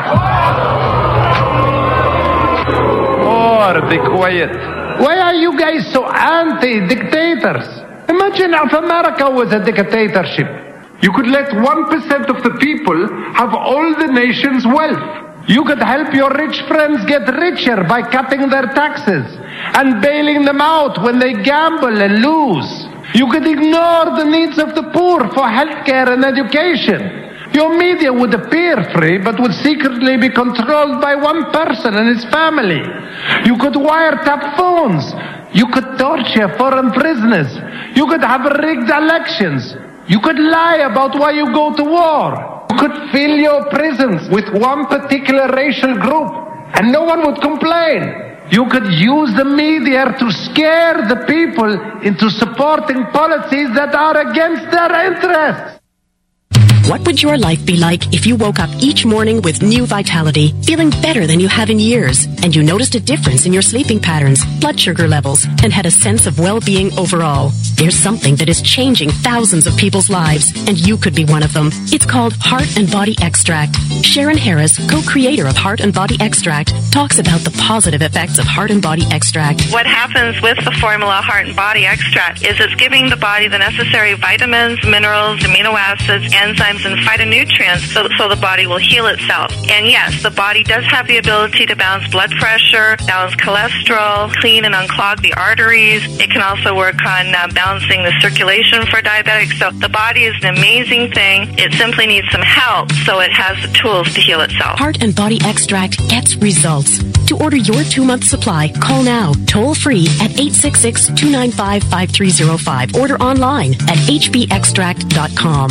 Oh, be quiet. Why are you guys so anti-dictators? Imagine if America was a dictatorship. You could let one percent of the people have all the nation's wealth. You could help your rich friends get richer by cutting their taxes and bailing them out when they gamble and lose. You could ignore the needs of the poor for healthcare and education. Your media would appear free, but would secretly be controlled by one person and his family. You could wiretap phones. You could torture foreign prisoners. You could have rigged elections. You could lie about why you go to war. You could fill your prisons with one particular racial group, and no one would complain. You could use the media to scare the people into supporting policies that are against their interests. What would your life be like if you woke up each morning with new vitality, feeling better than you have in years, and you noticed a difference in your sleeping patterns, blood sugar levels, and had a sense of well-being overall? There's something that is changing thousands of people's lives, and you could be one of them. It's called Heart and Body Extract. Sharon Harris, co-creator of Heart and Body Extract, talks about the positive effects of Heart and Body Extract. What happens with the formula Heart and Body Extract is it's giving the body the necessary vitamins, minerals, amino acids, enzymes, and phytonutrients so, so the body will heal itself. And yes, the body does have the ability to balance blood pressure, balance cholesterol, clean and unclog the arteries. It can also work on uh, balancing the circulation for diabetics. So the body is an amazing thing. It simply needs some help so it has the tools to heal itself. Heart and Body Extract gets results. To order your two-month supply, call now, toll-free at eight six six, two nine five, five three zero five. Order online at h b extract dot com.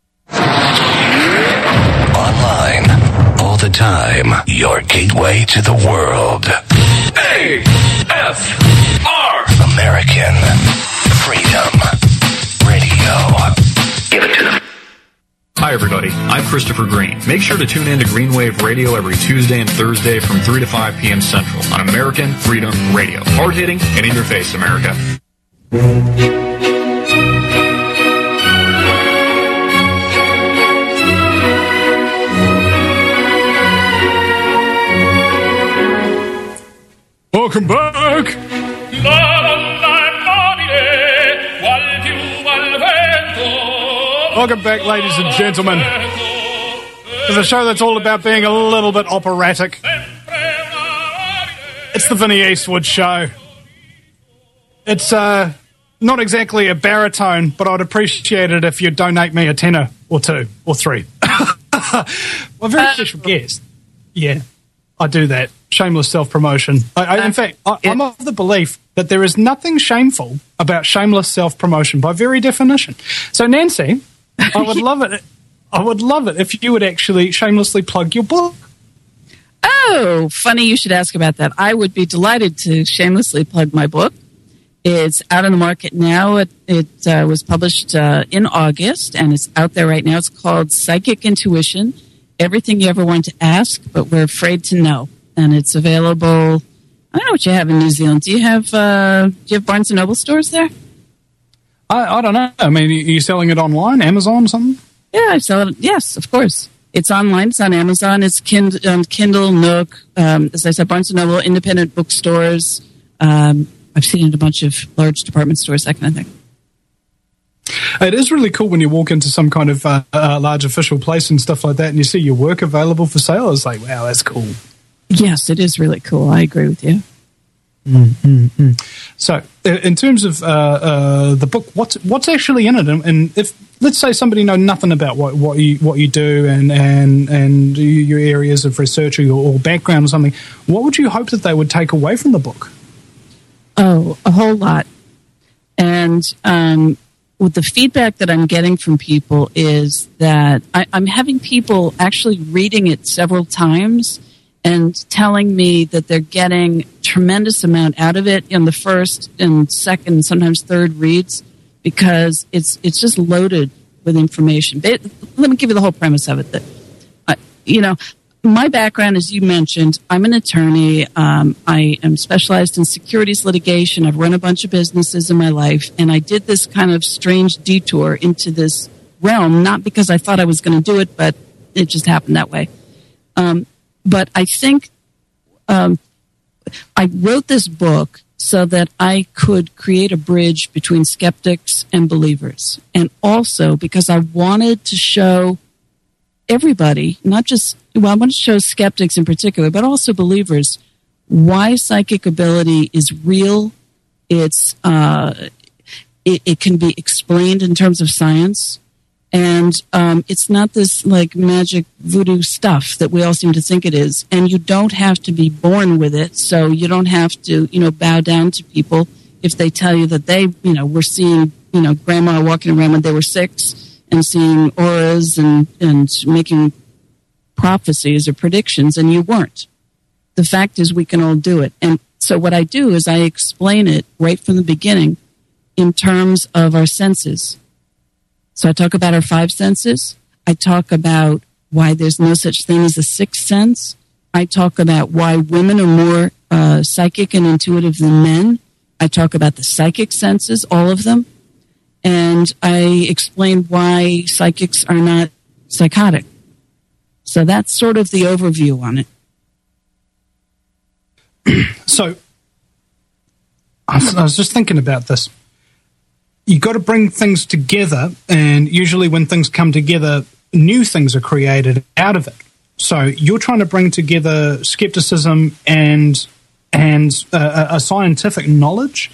Online, all the time, your gateway to the world. A F R American Freedom Radio. Give it to them. Hi, everybody. I'm Christopher Green. Make sure to tune in to Green Wave Radio every Tuesday and Thursday from three to five p.m. Central on American Freedom Radio. Hard-hitting and in your face, America. Welcome back. Welcome back, ladies and gentlemen. It's a show that's all about being a little bit operatic. It's the Vinnie Eastwood Show. It's uh, not exactly a baritone, but I'd appreciate it if you'd donate me a tenner or two or three. Well, a very special guest. Yeah, I do that. Shameless self-promotion. I, I, in fact, I, I'm of the belief that there is nothing shameful about shameless self-promotion by very definition. So, Nancy, I would love it. I would love it if you would actually shamelessly plug your book. Oh, funny you should ask about that. I would be delighted to shamelessly plug my book. It's out on the market now. It, it uh, was published uh, in August, and it's out there right now. It's called Psychic Intuition, Everything You Ever Want to Ask, But We're Afraid to Know. And it's available. I don't know what you have in New Zealand. Do you have uh, do you have Barnes and Noble stores there? I, I don't know. I mean, are you selling it online, Amazon, or something? Yeah, I sell it. Yes, of course. It's online. It's on Amazon. It's kind, um, Kindle, Nook. Um, as I said, Barnes and Noble, independent bookstores. Um, I've seen it in a bunch of large department stores, that kind of thing. It is really cool when you walk into some kind of uh, uh, large official place and stuff like that, and you see your work available for sale. It's like, wow, that's cool. Yes, it is really cool. I agree with you. Mm-hmm. So, in terms of uh, uh, the book, what's what's actually in it? And if let's say somebody know nothing about what, what you what you do and and and your areas of research or your background or something, what would you hope that they would take away from the book? Oh, a whole lot. And um, with the feedback that I'm getting from people is that I, I'm having people actually reading it several times and telling me that they're getting tremendous amount out of it in the first and second, sometimes third reads, because it's it's just loaded with information. But let me give you the whole premise of it. That uh, you know, my background, as you mentioned, I'm an attorney. Um, I am specialized in securities litigation. I've run a bunch of businesses in my life, and I did this kind of strange detour into this realm, not because I thought I was going to do it, but it just happened that way. Um, but I think um, I wrote this book so that I could create a bridge between skeptics and believers, and also because I wanted to show everybody, not just, well, I want to show skeptics in particular, but also believers, why psychic ability is real. It's uh, it, it can be explained in terms of science, and um, it's not this like magic voodoo stuff that we all seem to think it is. And you don't have to be born with it, so you don't have to, you know, bow down to people if they tell you that they, you know, were seeing, you know, grandma walking around when they were six and seeing auras and, and making prophecies or predictions, and you weren't. The fact is we can all do it. And so what I do is I explain it right from the beginning in terms of our senses. So I talk about our five senses. I talk about why there's no such thing as a sixth sense. I talk about why women are more uh, psychic and intuitive than men. I talk about the psychic senses, all of them. And I explain why psychics are not psychotic. So that's sort of the overview on it. So I was, I was just thinking about this. You got to bring things together, and usually when things come together, new things are created out of it. So you're trying to bring together skepticism and and uh, a scientific knowledge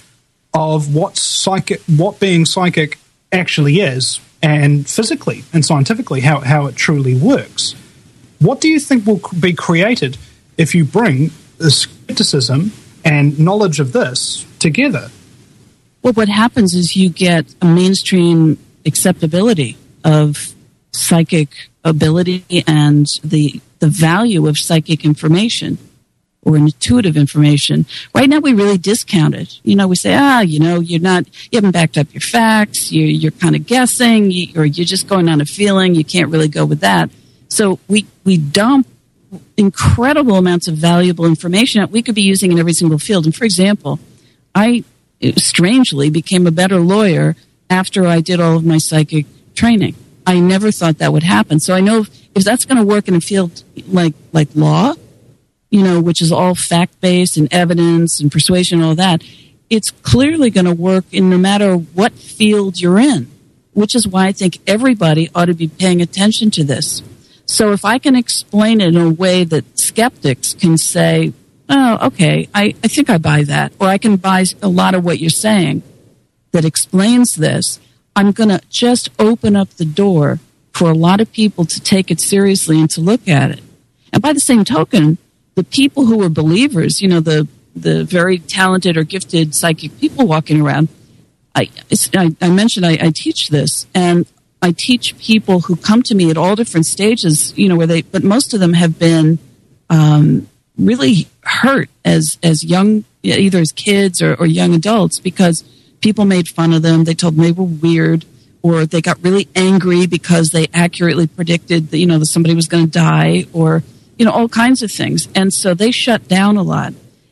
of what psychic, what being psychic actually is, and physically and scientifically how, how it truly works. What do you think will be created if you bring the skepticism and knowledge of this together? Well, what happens is you get a mainstream acceptability of psychic ability and the the value of psychic information or intuitive information. Right now, we really discount it. You know, we say, ah, you know, you're not, you haven't backed up your facts. You, you're kind of guessing, you, or you're just going on a feeling. You can't really go with that. So we we dump incredible amounts of valuable information that we could be using in every single field. And for example, I strangely became a better lawyer after I did all of my psychic training. I never thought that would happen. So I know if, if that's going to work in a field like like law, you know, which is all fact-based and evidence and persuasion and all that, it's clearly going to work in no matter what field you're in, which is why I think everybody ought to be paying attention to this. So if I can explain it in a way that skeptics can say, oh, okay, I, I think I buy that, or I can buy a lot of what you're saying that explains this, I'm going to just open up the door for a lot of people to take it seriously and to look at it. And by the same token, the people who are believers, you know, the, the very talented or gifted psychic people walking around, I, I, I mentioned I, I teach this, and I teach people who come to me at all different stages, you know, where they, but most of them have been um, really hurt as as young, either as kids or, or young adults, because people made fun of them. They told them they were weird, or they got really angry because they accurately predicted that, you know, that somebody was going to die, or, you know, all kinds of things. And so they shut down a lot,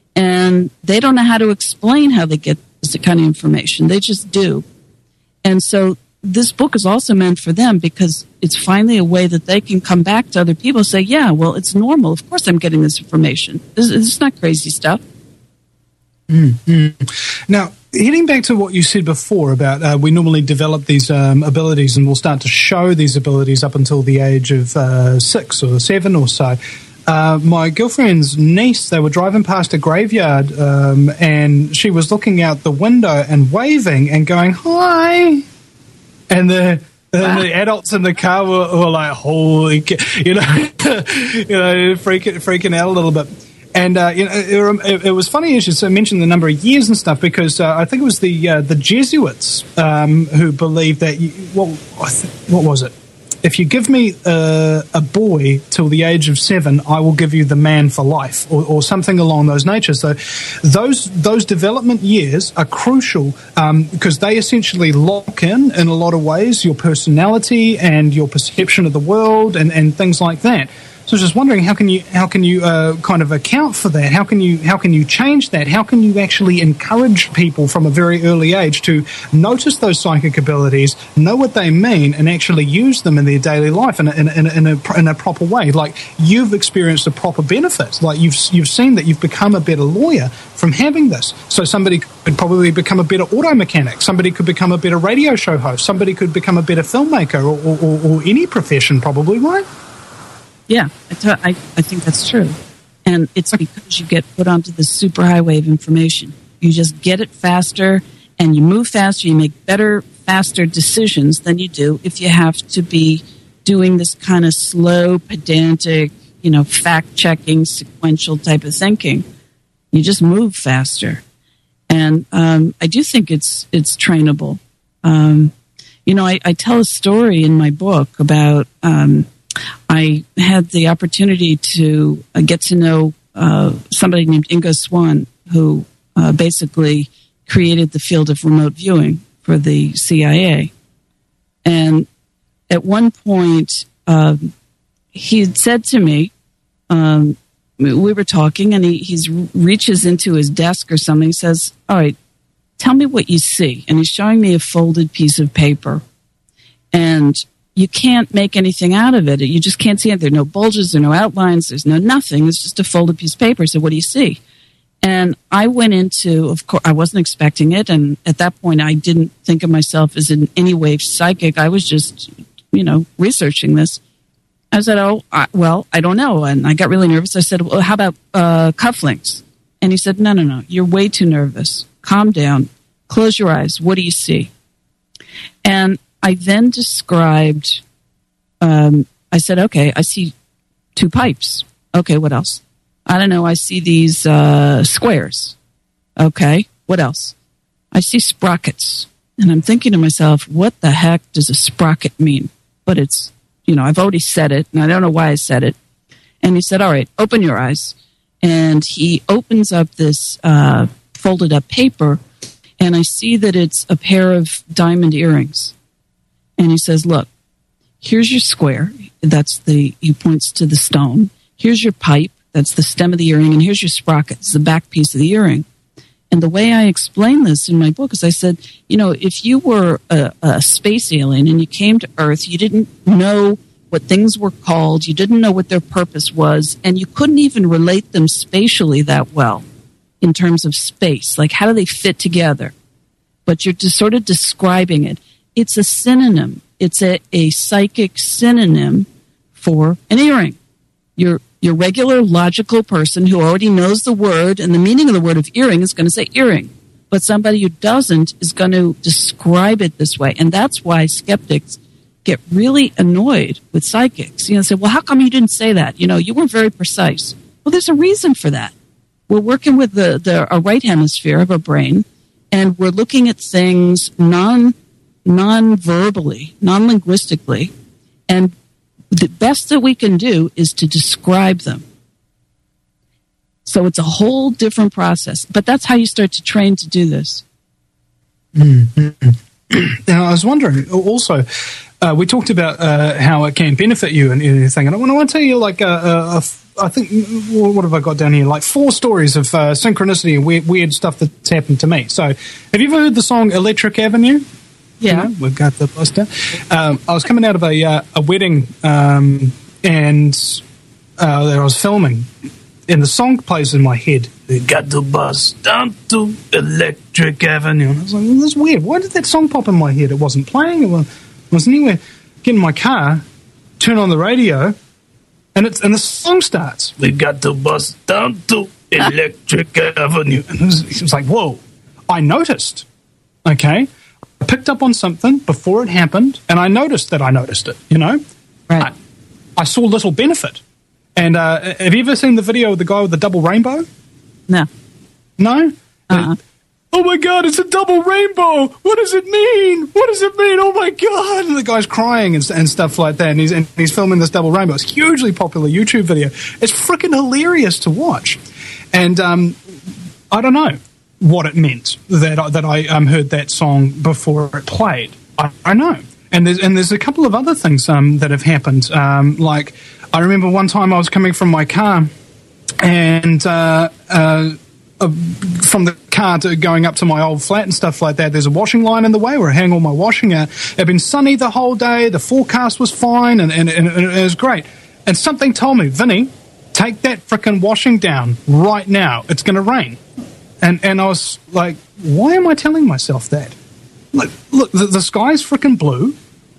and they don't know how to explain how they get this kind of information. They just do. And so this book is also meant for them, because it's finally a way that they can come back to other people and say, yeah, well, it's normal. Of course I'm getting this information. This, this is not crazy stuff. Mm-hmm. Now, heading back to what you said before about uh, we normally develop these um, abilities, and we'll start to show these abilities up until the age of uh, six or seven or so. Uh, my girlfriend's niece, they were driving past a graveyard, um, and she was looking out the window and waving and going, hi. And the and the adults in the car were, were like, holy, you know, you know, freaking freaking out a little bit. And uh, you know, it, it, it was funny as you mentioned the number of years and stuff, because uh, I think it was the uh, the Jesuits um, who believed that you, what what was it? If you give me uh, a boy till the age of seven, I will give you the man for life, or, or something along those natures. So those those development years are crucial um, because they essentially lock in, in a lot of ways, your personality and your perception of the world and, and things like that. So I was just wondering, how can you how can you uh, kind of account for that? How can you how can you change that? How can you actually encourage people from a very early age to notice those psychic abilities, know what they mean, and actually use them in their daily life in a, in a, in a, in a, in a proper way? Like, you've experienced a proper benefit. Like, you've you've seen that you've become a better lawyer from having this. So somebody could probably become a better auto mechanic. Somebody could become a better radio show host. Somebody could become a better filmmaker, or, or, or, or any profession, probably, right? Yeah, I, t- I, I think that's true. And it's because you get put onto the superhighway of information. You just get it faster, and you move faster. You make better, faster decisions than you do if you have to be doing this kind of slow, pedantic, you know, fact-checking, sequential type of thinking. You just move faster. And um, I do think it's it's trainable. Um, you know, I, I tell a story in my book about... Um, I had the opportunity to uh, get to know uh, somebody named Ingo Swann, who uh, basically created the field of remote viewing for the C I A. And at one point, um, he had said to me, um, we were talking, and he he's reaches into his desk or something. He says, all right, tell me what you see. And he's showing me a folded piece of paper. And you can't make anything out of it. You just can't see it. There are no bulges, there are no outlines, there's no nothing. It's just a folded piece of paper. So what do you see? And I went into, of course, I wasn't expecting it. And at that point, I didn't think of myself as in any way psychic. I was just, you know, researching this. I said, oh, I, well, I don't know. And I got really nervous. I said, well, how about uh, cufflinks? And he said, no, no, no, you're way too nervous. Calm down. Close your eyes. What do you see? And I then described, um, I said, okay, I see two pipes. Okay, what else? I don't know, I see these uh, squares. Okay, what else? I see sprockets. And I'm thinking to myself, what the heck does a sprocket mean? But it's, you know, I've already said it, and I don't know why I said it. And he said, all right, open your eyes. And he opens up this uh, folded up paper, and I see that it's a pair of diamond earrings. And he says, look, here's your square. That's the, he points to the stone. Here's your pipe. That's the stem of the earring. And here's your sprocket. It's the back piece of the earring. And the way I explain this in my book is I said, you know, if you were a, a space alien and you came to Earth, you didn't know what things were called. You didn't know what their purpose was. And you couldn't even relate them spatially that well in terms of space. Like, how do they fit together? But you're just sort of describing it. It's a synonym. It's a, a psychic synonym for an earring. Your your regular logical person who already knows the word and the meaning of the word of earring is going to say earring. But somebody who doesn't is going to describe it this way. And that's why skeptics get really annoyed with psychics. You know, say, well, how come you didn't say that? You know, you weren't very precise. Well, there's a reason for that. We're working with the, the a right hemisphere of our brain, and we're looking at things non non-verbally, non-linguistically, and the best that we can do is to describe them. So it's a whole different process, but that's how you start to train to do this. Mm-hmm. Now, I was wondering also, uh, we talked about uh, how it can benefit you and everything, and I want to tell you, like, uh, uh, I think, what have I got down here? Like four stories of uh, synchronicity and weird, weird stuff that's happened to me. So, have you ever heard the song Electric Avenue? Yeah, you know, we've got the poster. Um, I was coming out of a uh, a wedding, um, and uh, that I was filming, and the song plays in my head. We got the bus down to Electric Avenue. And I was like, well, that's weird. Why did that song pop in my head? It wasn't playing. It wasn't anywhere. Get in my car, turn on the radio, and it's and the song starts. We got the bus down to Electric Avenue, and it was, it was like, whoa! I noticed. Okay. I picked up on something before it happened, and I noticed that I noticed it, you know? Right. I, I saw little benefit. And uh, have you ever seen the video of the guy with the double rainbow? No. No? Uh-uh. Oh my God, it's a double rainbow. What does it mean? What does it mean? Oh my God. And the guy's crying and, and stuff like that. And he's, and he's filming this double rainbow. It's a hugely popular YouTube video. It's freaking hilarious to watch. And um, I don't know what it meant that I, that I um, heard that song before it played. I, I know. And there's, and there's a couple of other things um, that have happened. Um, like, I remember one time I was coming from my car and uh, uh, uh, from the car to going up to my old flat and stuff like that, there's a washing line in the way where I hang all my washing out. It had been sunny the whole day, the forecast was fine, and, and, and it was great. And something told me, Vinny, take that frickin' washing down right now. It's going to rain. And and I was like, why am I telling myself that? Look, look the, the sky's frickin' blue.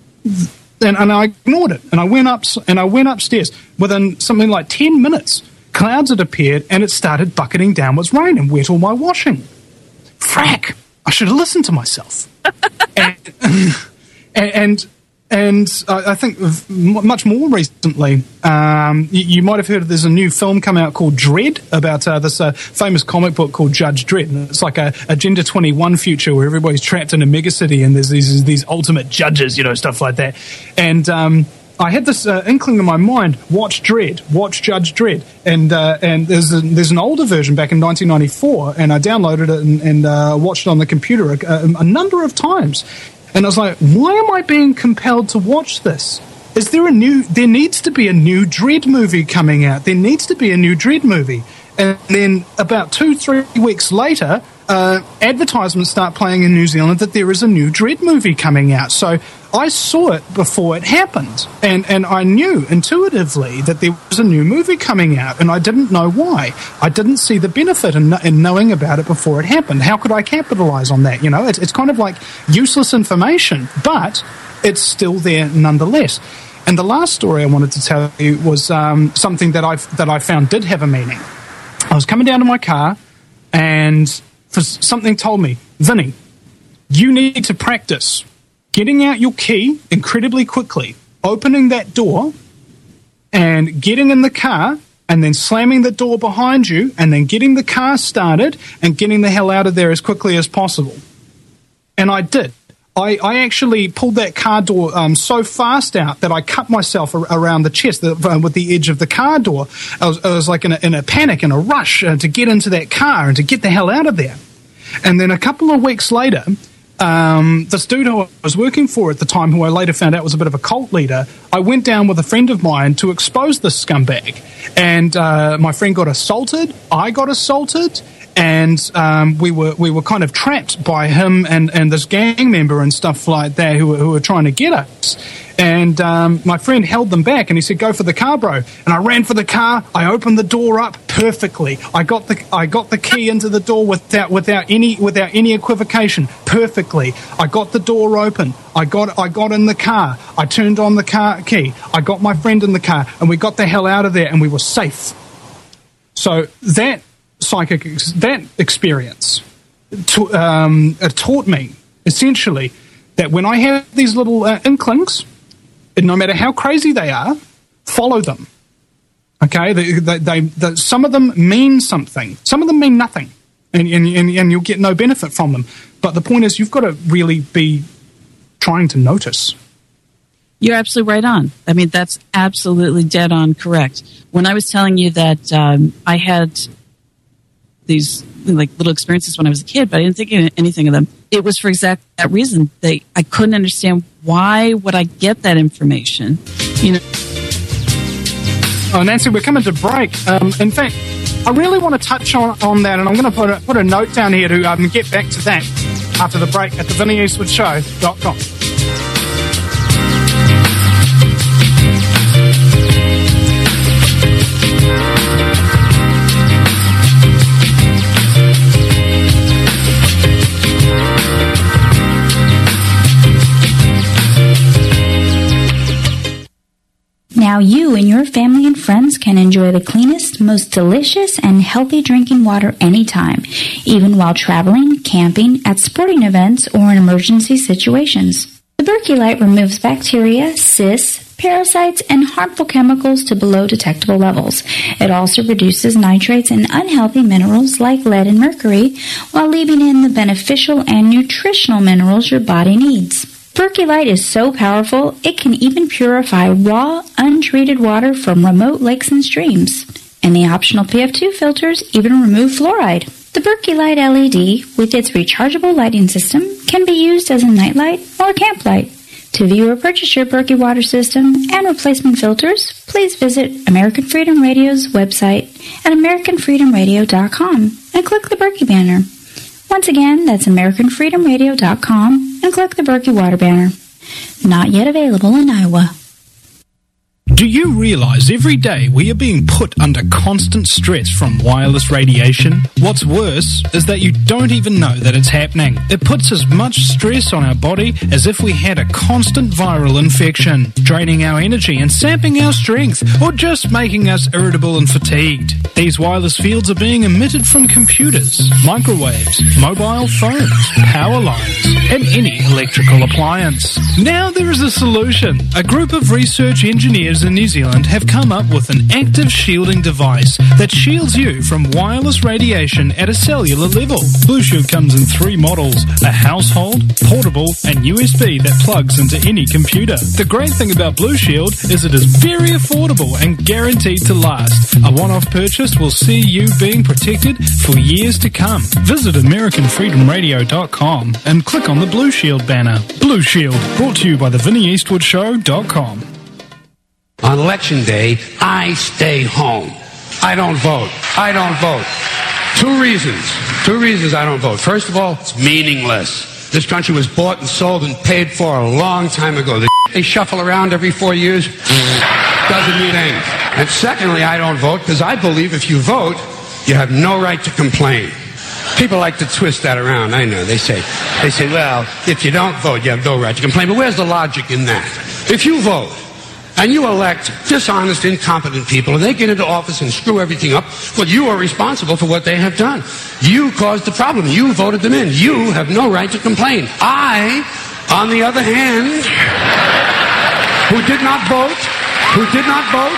And, and I ignored it. And I went up and I went upstairs. Within something like ten minutes, clouds had appeared and it started bucketing downwards rain and wet all my washing. Frack! I should have listened to myself. and, and, and And uh, I think much more recently, um, you, you might have heard of there's a new film come out called Dredd about uh, this uh, famous comic book called Judge Dredd. And it's like a Agenda twenty-one future where everybody's trapped in a megacity and there's these these ultimate judges, you know, stuff like that. And um, I had this uh, inkling in my mind: watch Dredd, watch Judge Dredd. And uh, and there's a, there's an older version back in nineteen ninety-four, and I downloaded it and, and uh, watched it on the computer a, a number of times. And I was like, why am I being compelled to watch this? Is there a new, there needs to be a new Dredd movie coming out. There needs to be a new Dredd movie. And then about two, three weeks later, uh, advertisements start playing in New Zealand that there is a new Dredd movie coming out. So I saw it before it happened. And, and I knew intuitively that there was a new movie coming out. And I didn't know why. I didn't see the benefit in, in knowing about it before it happened. How could I capitalize on that? You know, it's, it's kind of like useless information, but it's still there nonetheless. And the last story I wanted to tell you was um, something that I that I found did have a meaning. I was coming down to my car, and for something told me, Vinny, you need to practice getting out your key incredibly quickly, opening that door, and getting in the car, and then slamming the door behind you, and then getting the car started, and getting the hell out of there as quickly as possible. And I did. I, I actually pulled that car door um, so fast out that I cut myself ar- around the chest the, uh, with the edge of the car door. I was, I was like in a, in a panic, in a rush uh, to get into that car and to get the hell out of there. And then a couple of weeks later, um, this dude who I was working for at the time, who I later found out was a bit of a cult leader, I went down with a friend of mine to expose this scumbag. And uh, my friend got assaulted, I got assaulted, and um, we were we were kind of trapped by him and, and this gang member and stuff like that who were, who were trying to get us. And um, my friend held them back and he said, "Go for the car, bro." And I ran for the car. I opened the door up perfectly. I got the I got the key into the door without without any without any equivocation. Perfectly. I got the door open. I got I got in the car. I turned on the car key. I got my friend in the car, and we got the hell out of there, and we were safe. So that psychic that experience to, um, it taught me essentially that when I have these little uh, inklings, and no matter how crazy they are, follow them. Okay, they, they, they, they, some of them mean something, some of them mean nothing, and, and, and, and you'll get no benefit from them. But the point is, you've got to really be trying to notice. You're absolutely right on. I mean, that's absolutely dead on correct. When I was telling you that um, I had these like little experiences when I was a kid, but I didn't think anything of them. It was for exactly that reason. They, I couldn't understand why would I get that information. You know. Oh, Nancy, we're coming to break. Um, in fact, I really want to touch on, on that, and I'm going to put a, put a note down here to um, get back to that after the break at the vinny eastwood show dot com. Now you and your family and friends can enjoy the cleanest, most delicious, and healthy drinking water anytime, even while traveling, camping, at sporting events, or in emergency situations. The Berkey Light removes bacteria, cysts, parasites, and harmful chemicals to below detectable levels. It also reduces nitrates and unhealthy minerals like lead and mercury, while leaving in the beneficial and nutritional minerals your body needs. Berkeylight is so powerful, it can even purify raw, untreated water from remote lakes and streams. And the optional P F two filters even remove fluoride. The Berkeylight L E D, with its rechargeable lighting system, can be used as a nightlight or camp light. To view or purchase your Berkey water system and replacement filters, please visit American Freedom Radio's website at american freedom radio dot com and click the Berkey banner. Once again, that's american freedom radio dot com and click the Berkey water banner. Not yet available in Iowa. Do you realize every day we are being put under constant stress from wireless radiation? What's worse is that you don't even know that it's happening. It puts as much stress on our body as if we had a constant viral infection, draining our energy and sapping our strength, or just making us irritable and fatigued. These wireless fields are being emitted from computers, microwaves, mobile phones, power lines, and any electrical appliance. Now there is a solution. A group of research engineers in New Zealand have come up with an active shielding device that shields you from wireless radiation at a cellular level. Blue Shield comes in three models: a household, portable, and U S B that plugs into any computer. The great thing about Blue Shield is it is very affordable and guaranteed to last. A one-off purchase will see you being protected for years to come. Visit american freedom radio dot com and click on the Blue Shield banner. Blue Shield, brought to you by the Vinnie Eastwood Show dot com. On election day, I stay home. I don't vote. I don't vote. Two reasons. Two reasons I don't vote. First of all, it's meaningless. This country was bought and sold and paid for a long time ago. The they shuffle around every four years doesn't mean anything. And secondly, I don't vote because I believe if you vote, you have no right to complain. People like to twist that around. I know. They say, they say, well, if you don't vote, you have no right to complain. But where's the logic in that? If you vote, and you elect dishonest, incompetent people, and they get into office and screw everything up, well, you are responsible for what they have done. You caused the problem. You voted them in. You have no right to complain. I, on the other hand, who did not vote, who did not vote,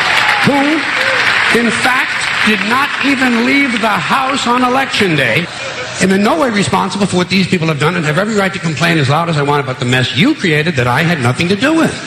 who, in fact, did not even leave the house on election day, am in no way responsible for what these people have done and have every right to complain as loud as I want about the mess you created that I had nothing to do with.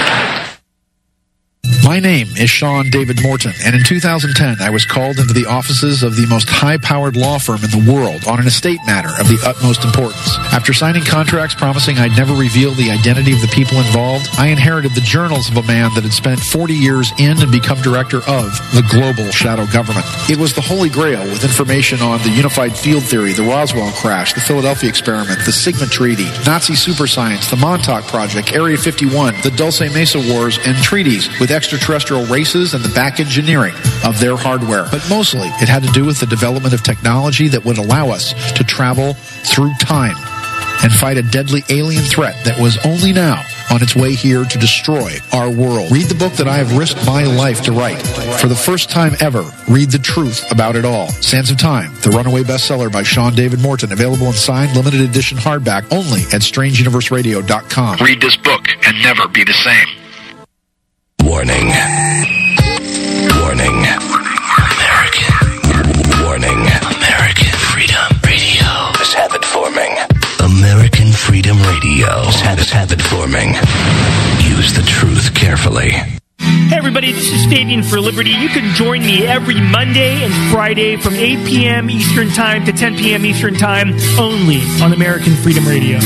My name is Sean David Morton, and in two thousand ten, I was called into the offices of the most high-powered law firm in the world on an estate matter of the utmost importance. After signing contracts promising I'd never reveal the identity of the people involved, I inherited the journals of a man that had spent forty years in and become director of the global shadow government. It was the Holy Grail, with information on the unified field theory, the Roswell crash, the Philadelphia experiment, the Sigma Treaty, Nazi super science, the Montauk Project, Area fifty-one, the Dulce Mesa Wars, and treaties with extraterrestrial races and the back engineering of their hardware. But mostly, it had to do with the development of technology that would allow us to travel through time and fight a deadly alien threat that was only now on its way here to destroy our world. Read the book that I have risked my life to write. For the first time ever, read the truth about it all. Sands of Time, the runaway bestseller by Sean David Morton, available in signed, limited edition hardback only at strange universe radio dot com. Read this book and never be the same. Warning. Warning. American. Warning. American Freedom Radio is habit forming. American Freedom Radio is habit, habit forming. Use the truth carefully. Hey everybody, this is Fabian for Liberty. You can join me every Monday and Friday from eight p.m. Eastern Time to ten p.m. Eastern Time only on American Freedom Radio.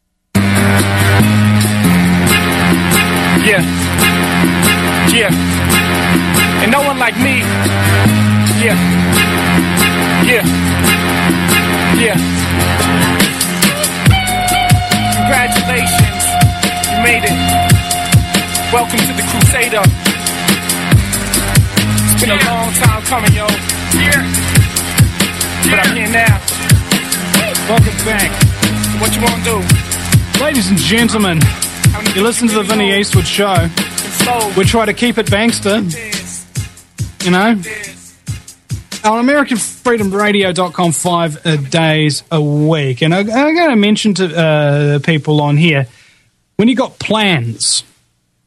Yeah. Yeah. And no one like me. Yeah. Yeah. Yeah. Congratulations. You made it. Welcome to the Crusader. It's been yeah. a long time coming, yo. Yeah. But yeah. I'm here now. Welcome back. What you want to do? Ladies and gentlemen, you listen to the Vinnie Eastwood Show. We try to keep it bankster, you know. On American Freedom Radio dot com five uh, days a week. And I, I'm going to mention to uh, people on here, when you got plans,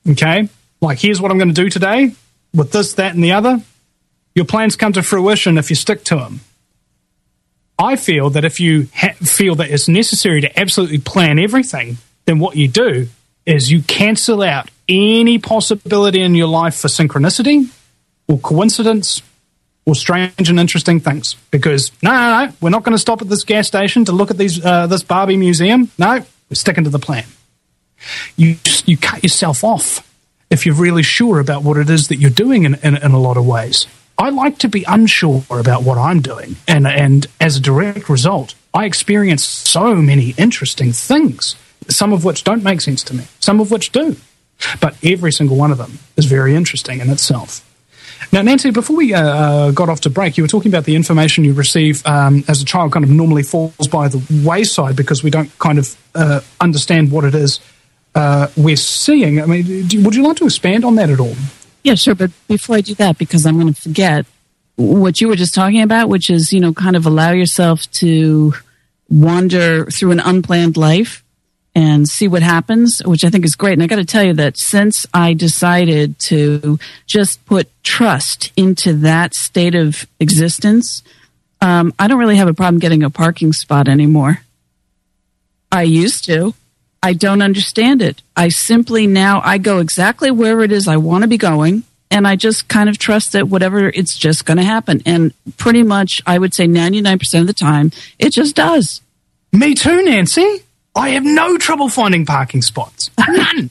Okay? Like, here's what I'm going to do today with this, that, and the other. Your plans come to fruition if you stick to them. I feel that if you ha- feel that it's necessary to absolutely plan everything, then what you do is you cancel out any possibility in your life for synchronicity or coincidence or strange and interesting things. Because, no, no, no, we're not going to stop at this gas station to look at these uh, this Barbie museum. No, we're sticking to the plan. You you cut yourself off if you're really sure about what it is that you're doing in, in, in a lot of ways. I like to be unsure about what I'm doing. And, and as a direct result, I experience so many interesting things, some of which don't make sense to me, some of which do. But every single one of them is very interesting in itself. Now, Nancy, before we uh, uh, got off to break, you were talking about the information you receive um, as a child kind of normally falls by the wayside because we don't kind of uh, understand what it is uh, we're seeing. I mean, do, would you like to expand on that at all? Yeah, sure. But before I do that, because I'm going to forget what you were just talking about, which is, you know, kind of allow yourself to wander through an unplanned life and see what happens, which I think is great. And I got to tell you that since I decided to just put trust into that state of existence, um, I don't really have a problem getting a parking spot anymore. I used to. I don't understand it. I simply now, I go exactly wherever it is I want to be going, and I just kind of trust that whatever, it's just going to happen. And pretty much, I would say ninety-nine percent of the time, it just does. Me too, Nancy. I have no trouble finding parking spots. None.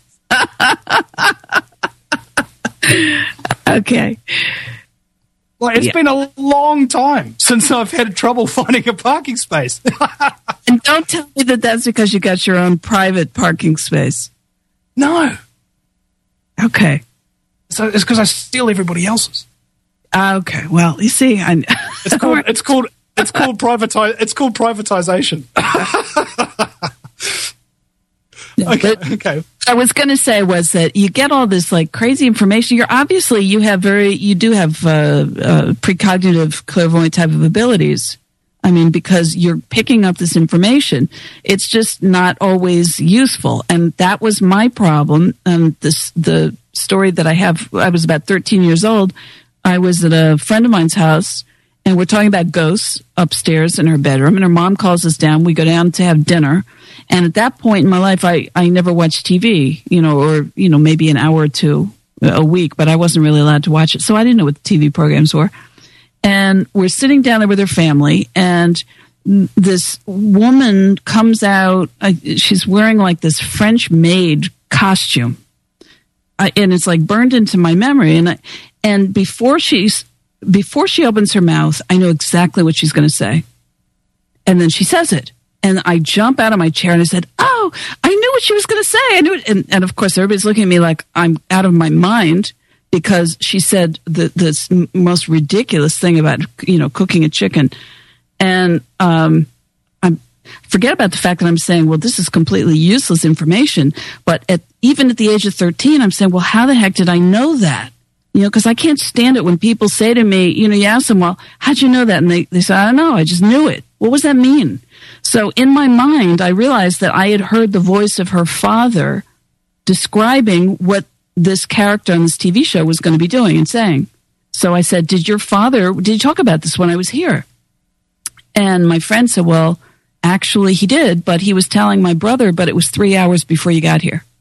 Okay. Like, it's yeah. been a long time since I've had trouble finding a parking space. And don't tell me that that's because you got your own private parking space. No. Okay. So it's because I steal everybody else's. Okay. Well, you see, I, it's called it's called it's called privatize it's called privatization. Okay, okay. I was going to say was that you get all this like crazy information. You're obviously you have very you do have uh, uh, precognitive clairvoyant type of abilities. I mean, because you're picking up this information, it's just not always useful, and that was my problem. And this the story that I have. I was about thirteen years old. I was at a friend of mine's house, and we're talking about ghosts upstairs in her bedroom. And her mom calls us down. We go down to have dinner. And at that point in my life, I, I never watched T V, you know, or, you know, maybe an hour or two a week, but I wasn't really allowed to watch it. So I didn't know what the T V programs were. And we're sitting down there with her family, and this woman comes out. Uh, she's wearing like this French maid costume. I, and it's like burned into my memory. And I, and before she's, before she opens her mouth, I know exactly what she's going to say. And then she says it. And I jump out of my chair and I said, oh, I knew what she was going to say. I knew it. And, and of course, everybody's looking at me like I'm out of my mind because she said the, the most ridiculous thing about, you know, cooking a chicken. And um, I forget about the fact that I'm saying, well, this is completely useless information. But at, even at the age of thirteen, I'm saying, well, how the heck did I know that? You know, because I can't stand it when people say to me, you know, you ask them, well, how'd you know that? And they, they say, I don't know, I just knew it. What does that mean? So in my mind, I realized that I had heard the voice of her father describing what this character on this T V show was going to be doing and saying. So I said, did your father, did you talk about this when I was here? And my friend said, well, actually he did, but he was telling my brother, but it was three hours before you got here.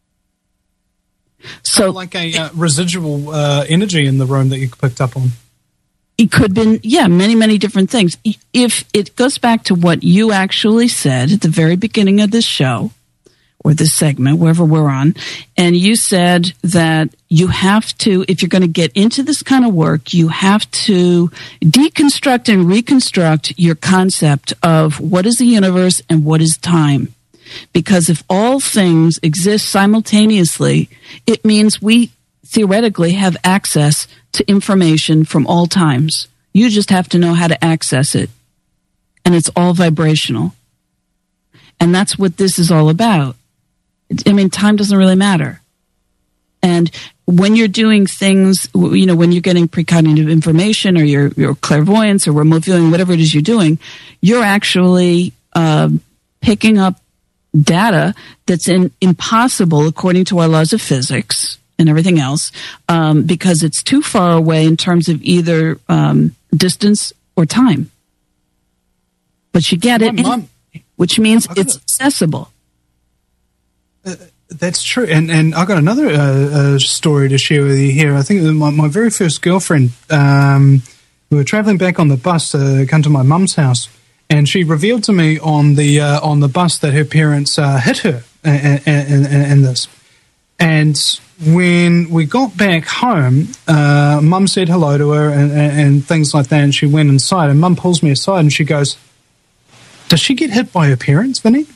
So kind of like a uh, residual uh, energy in the room that you picked up on. It could have been, yeah, many, many different things. If it goes back to what you actually said at the very beginning of this show, or this segment, wherever we're on, and you said that you have to, if you're going to get into this kind of work, you have to deconstruct and reconstruct your concept of what is the universe and what is time. Because if all things exist simultaneously, it means we theoretically have access to information from all times. You just have to know how to access it. And it's all vibrational. And that's what this is all about. I mean, time doesn't really matter. And when you're doing things, you know, when you're getting precognitive information or your, your clairvoyance or remote viewing, whatever it is you're doing, you're actually uh, picking up data that's in, impossible according to our laws of physics and everything else, um, because it's too far away in terms of either um, distance or time. But you get it, Mom, which means it's accessible. Uh, that's true. And and I've got another uh, uh, story to share with you here. I think my, my very first girlfriend, um, we were traveling back on the bus to come to my mum's house, and she revealed to me on the uh, on the bus that her parents uh, hit her in, in, in, in this. And when we got back home, uh, Mum said hello to her and, and, and things like that, and she went inside, and Mum pulls me aside and she goes, "Does she get hit by her parents, Vinny?"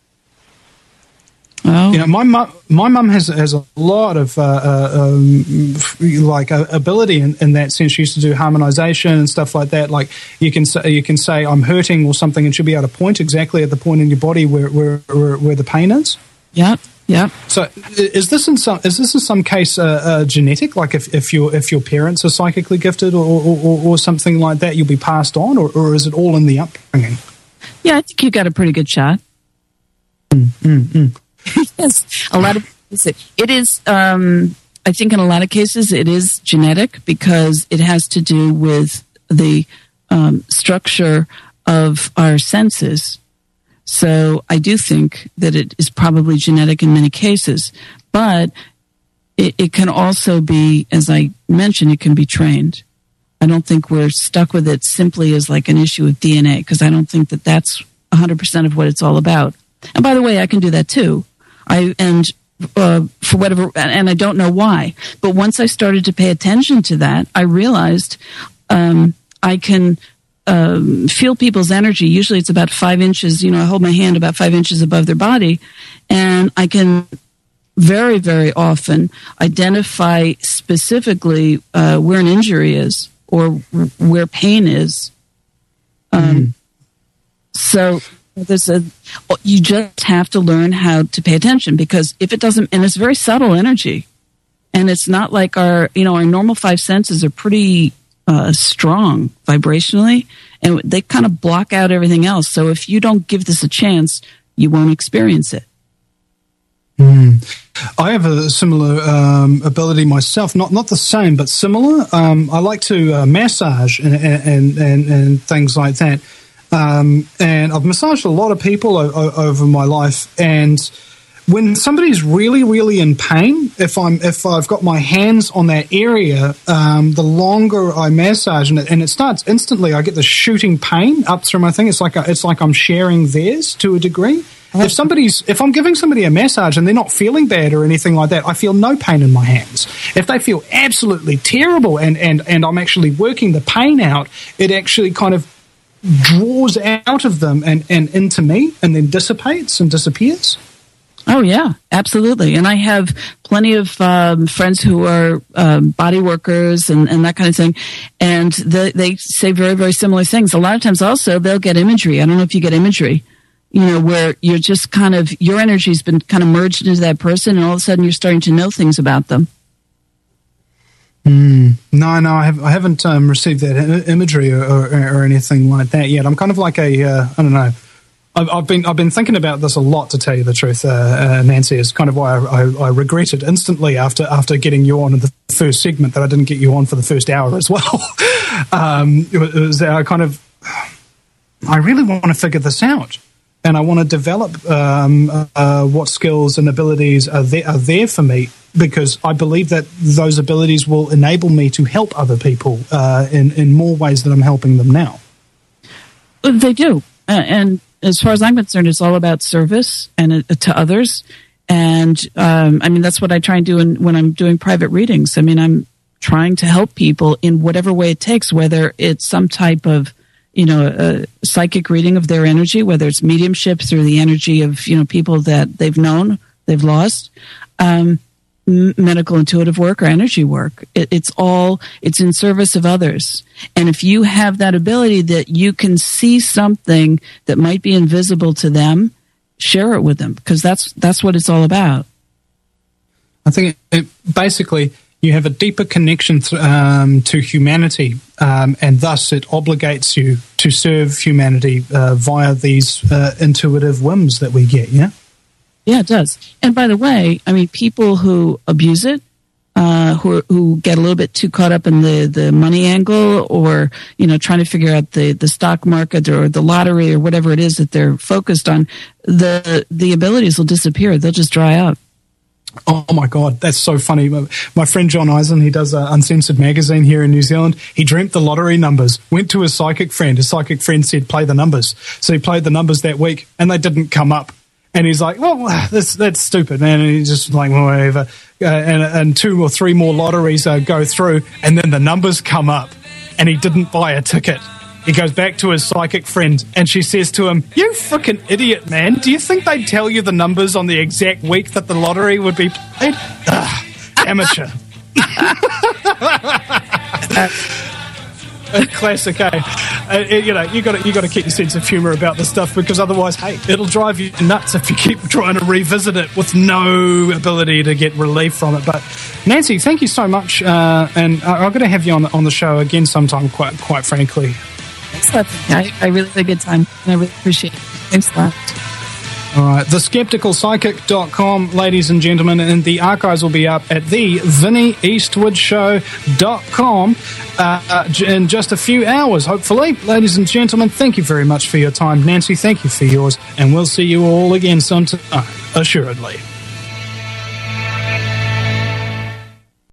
Oh. You know, my mum, my mum has has a lot of uh, uh, um, like uh, ability in, in that sense. She used to do harmonization and stuff like that. Like you can say, you can say I'm hurting or something, and she'll be able to point exactly at the point in your body where where where, where the pain is. Yeah, yeah. So is this in some is this in some case uh, uh, genetic? Like if, if your if your parents are psychically gifted or or, or or something like that, you'll be passed on, or, or is it all in the upbringing? Yeah, I think you got a pretty good shot. Mm, mm, mm. Yes, a lot of it is. Um, I think in a lot of cases it is genetic because it has to do with the um, structure of our senses. So I do think that it is probably genetic in many cases, but it, it can also be, as I mentioned, it can be trained. I don't think we're stuck with it simply as like an issue of D N A because I don't think that that's one hundred percent of what it's all about. And by the way, I can do that too. I and uh, for whatever, and I don't know why. But once I started to pay attention to that, I realized um, I can um, feel people's energy. Usually, it's about five inches. You know, I hold my hand about five inches above their body, and I can very, very often identify specifically uh, where an injury is or where pain is. Um, mm. So. There's a, you just have to learn how to pay attention because if it doesn't, and it's very subtle energy, and it's not like our, you know, our normal five senses are pretty uh, strong vibrationally, and they kind of block out everything else. So if you don't give this a chance, you won't experience it. Mm. I have a similar um, ability myself, not not the same, but similar. Um, I like to uh, massage and, and and and things like that. Um, and I've massaged a lot of people o- o- over my life, and when somebody's really, really in pain, if I'm if I've got my hands on that area, um, the longer I massage, and it, and it starts instantly, I get the shooting pain up through my thing. It's like a, it's like I'm sharing theirs to a degree. If somebody's, if I'm giving somebody a massage and they're not feeling bad or anything like that, I feel no pain in my hands. If they feel absolutely terrible and and and I'm actually working the pain out, it actually kind of draws out of them and, and into me and then dissipates and disappears. Oh, yeah, absolutely. And I have plenty of um, friends who are um, body workers and, and that kind of thing. And they, they say very, very similar things. A lot of times also they'll get imagery. I don't know if you get imagery, you know, where you're just kind of, your energy's been kind of merged into that person and all of a sudden you're starting to know things about them. Mm. No, no, I, have, I haven't um, received that I- imagery or, or, or anything like that yet. I'm kind of like a, uh, I don't know. I've, I've been I've been thinking about this a lot, to tell you the truth, uh, uh, Nancy. Is kind of why I, I, I regretted instantly after after getting you on in the first segment that I didn't get you on for the first hour as well. um, it was, it was I kind of I really want to figure this out. And I want to develop um, uh, what skills and abilities are there, are there for me, because I believe that those abilities will enable me to help other people uh, in, in more ways than I'm helping them now. They do. Uh, and as far as I'm concerned, it's all about service and uh, to others. And, um, I mean, that's what I try and do in, when I'm doing private readings. I mean, I'm trying to help people in whatever way it takes, whether it's some type of you know, a psychic reading of their energy, whether it's mediumship through the energy of, you know, people that they've known, they've lost, um, m- medical intuitive work or energy work. It, it's all, it's in service of others. And if you have that ability that you can see something that might be invisible to them, share it with them, because that's, that's what it's all about. I think it, it basically, you have a deeper connection th- um, to humanity, um, and thus it obligates you to serve humanity uh, via these uh, intuitive whims that we get, yeah? Yeah, it does. And by the way, I mean, people who abuse it, uh, who who get a little bit too caught up in the, the money angle, or, you know, trying to figure out the, the stock market or the lottery or whatever it is that they're focused on, the the abilities will disappear. They'll just dry up. Oh my God, that's so funny. My friend John Eisen, he does an Uncensored magazine here in New Zealand. He dreamt the lottery numbers, went to his psychic friend. His psychic friend said, play the numbers. So he played the numbers that week and they didn't come up. And he's like, well, that's, that's stupid, man. And he's just like, well, whatever. Uh, and, and two or three more lotteries uh, go through and then the numbers come up and he didn't buy a ticket. He goes back to his psychic friend and she says to him, you freaking idiot, man. Do you think they'd tell you the numbers on the exact week that the lottery would be played? Ugh, amateur. Classic, eh? Uh, you know, you got to you got to keep your sense of humour about this stuff, because otherwise, hey, it'll drive you nuts if you keep trying to revisit it with no ability to get relief from it. But Nancy, thank you so much, uh, and I- I'm going to have you on the, on the show again sometime. Quite quite frankly. I, I really had a good time, and I really appreciate it. Thanks a lot. All right, the skeptical psychic dot com, ladies and gentlemen, and the archives will be up at the vinnie eastwood show dot com uh, in just a few hours, hopefully. Ladies and gentlemen, thank you very much for your time. Nancy, thank you for yours, and we'll see you all again sometime, assuredly.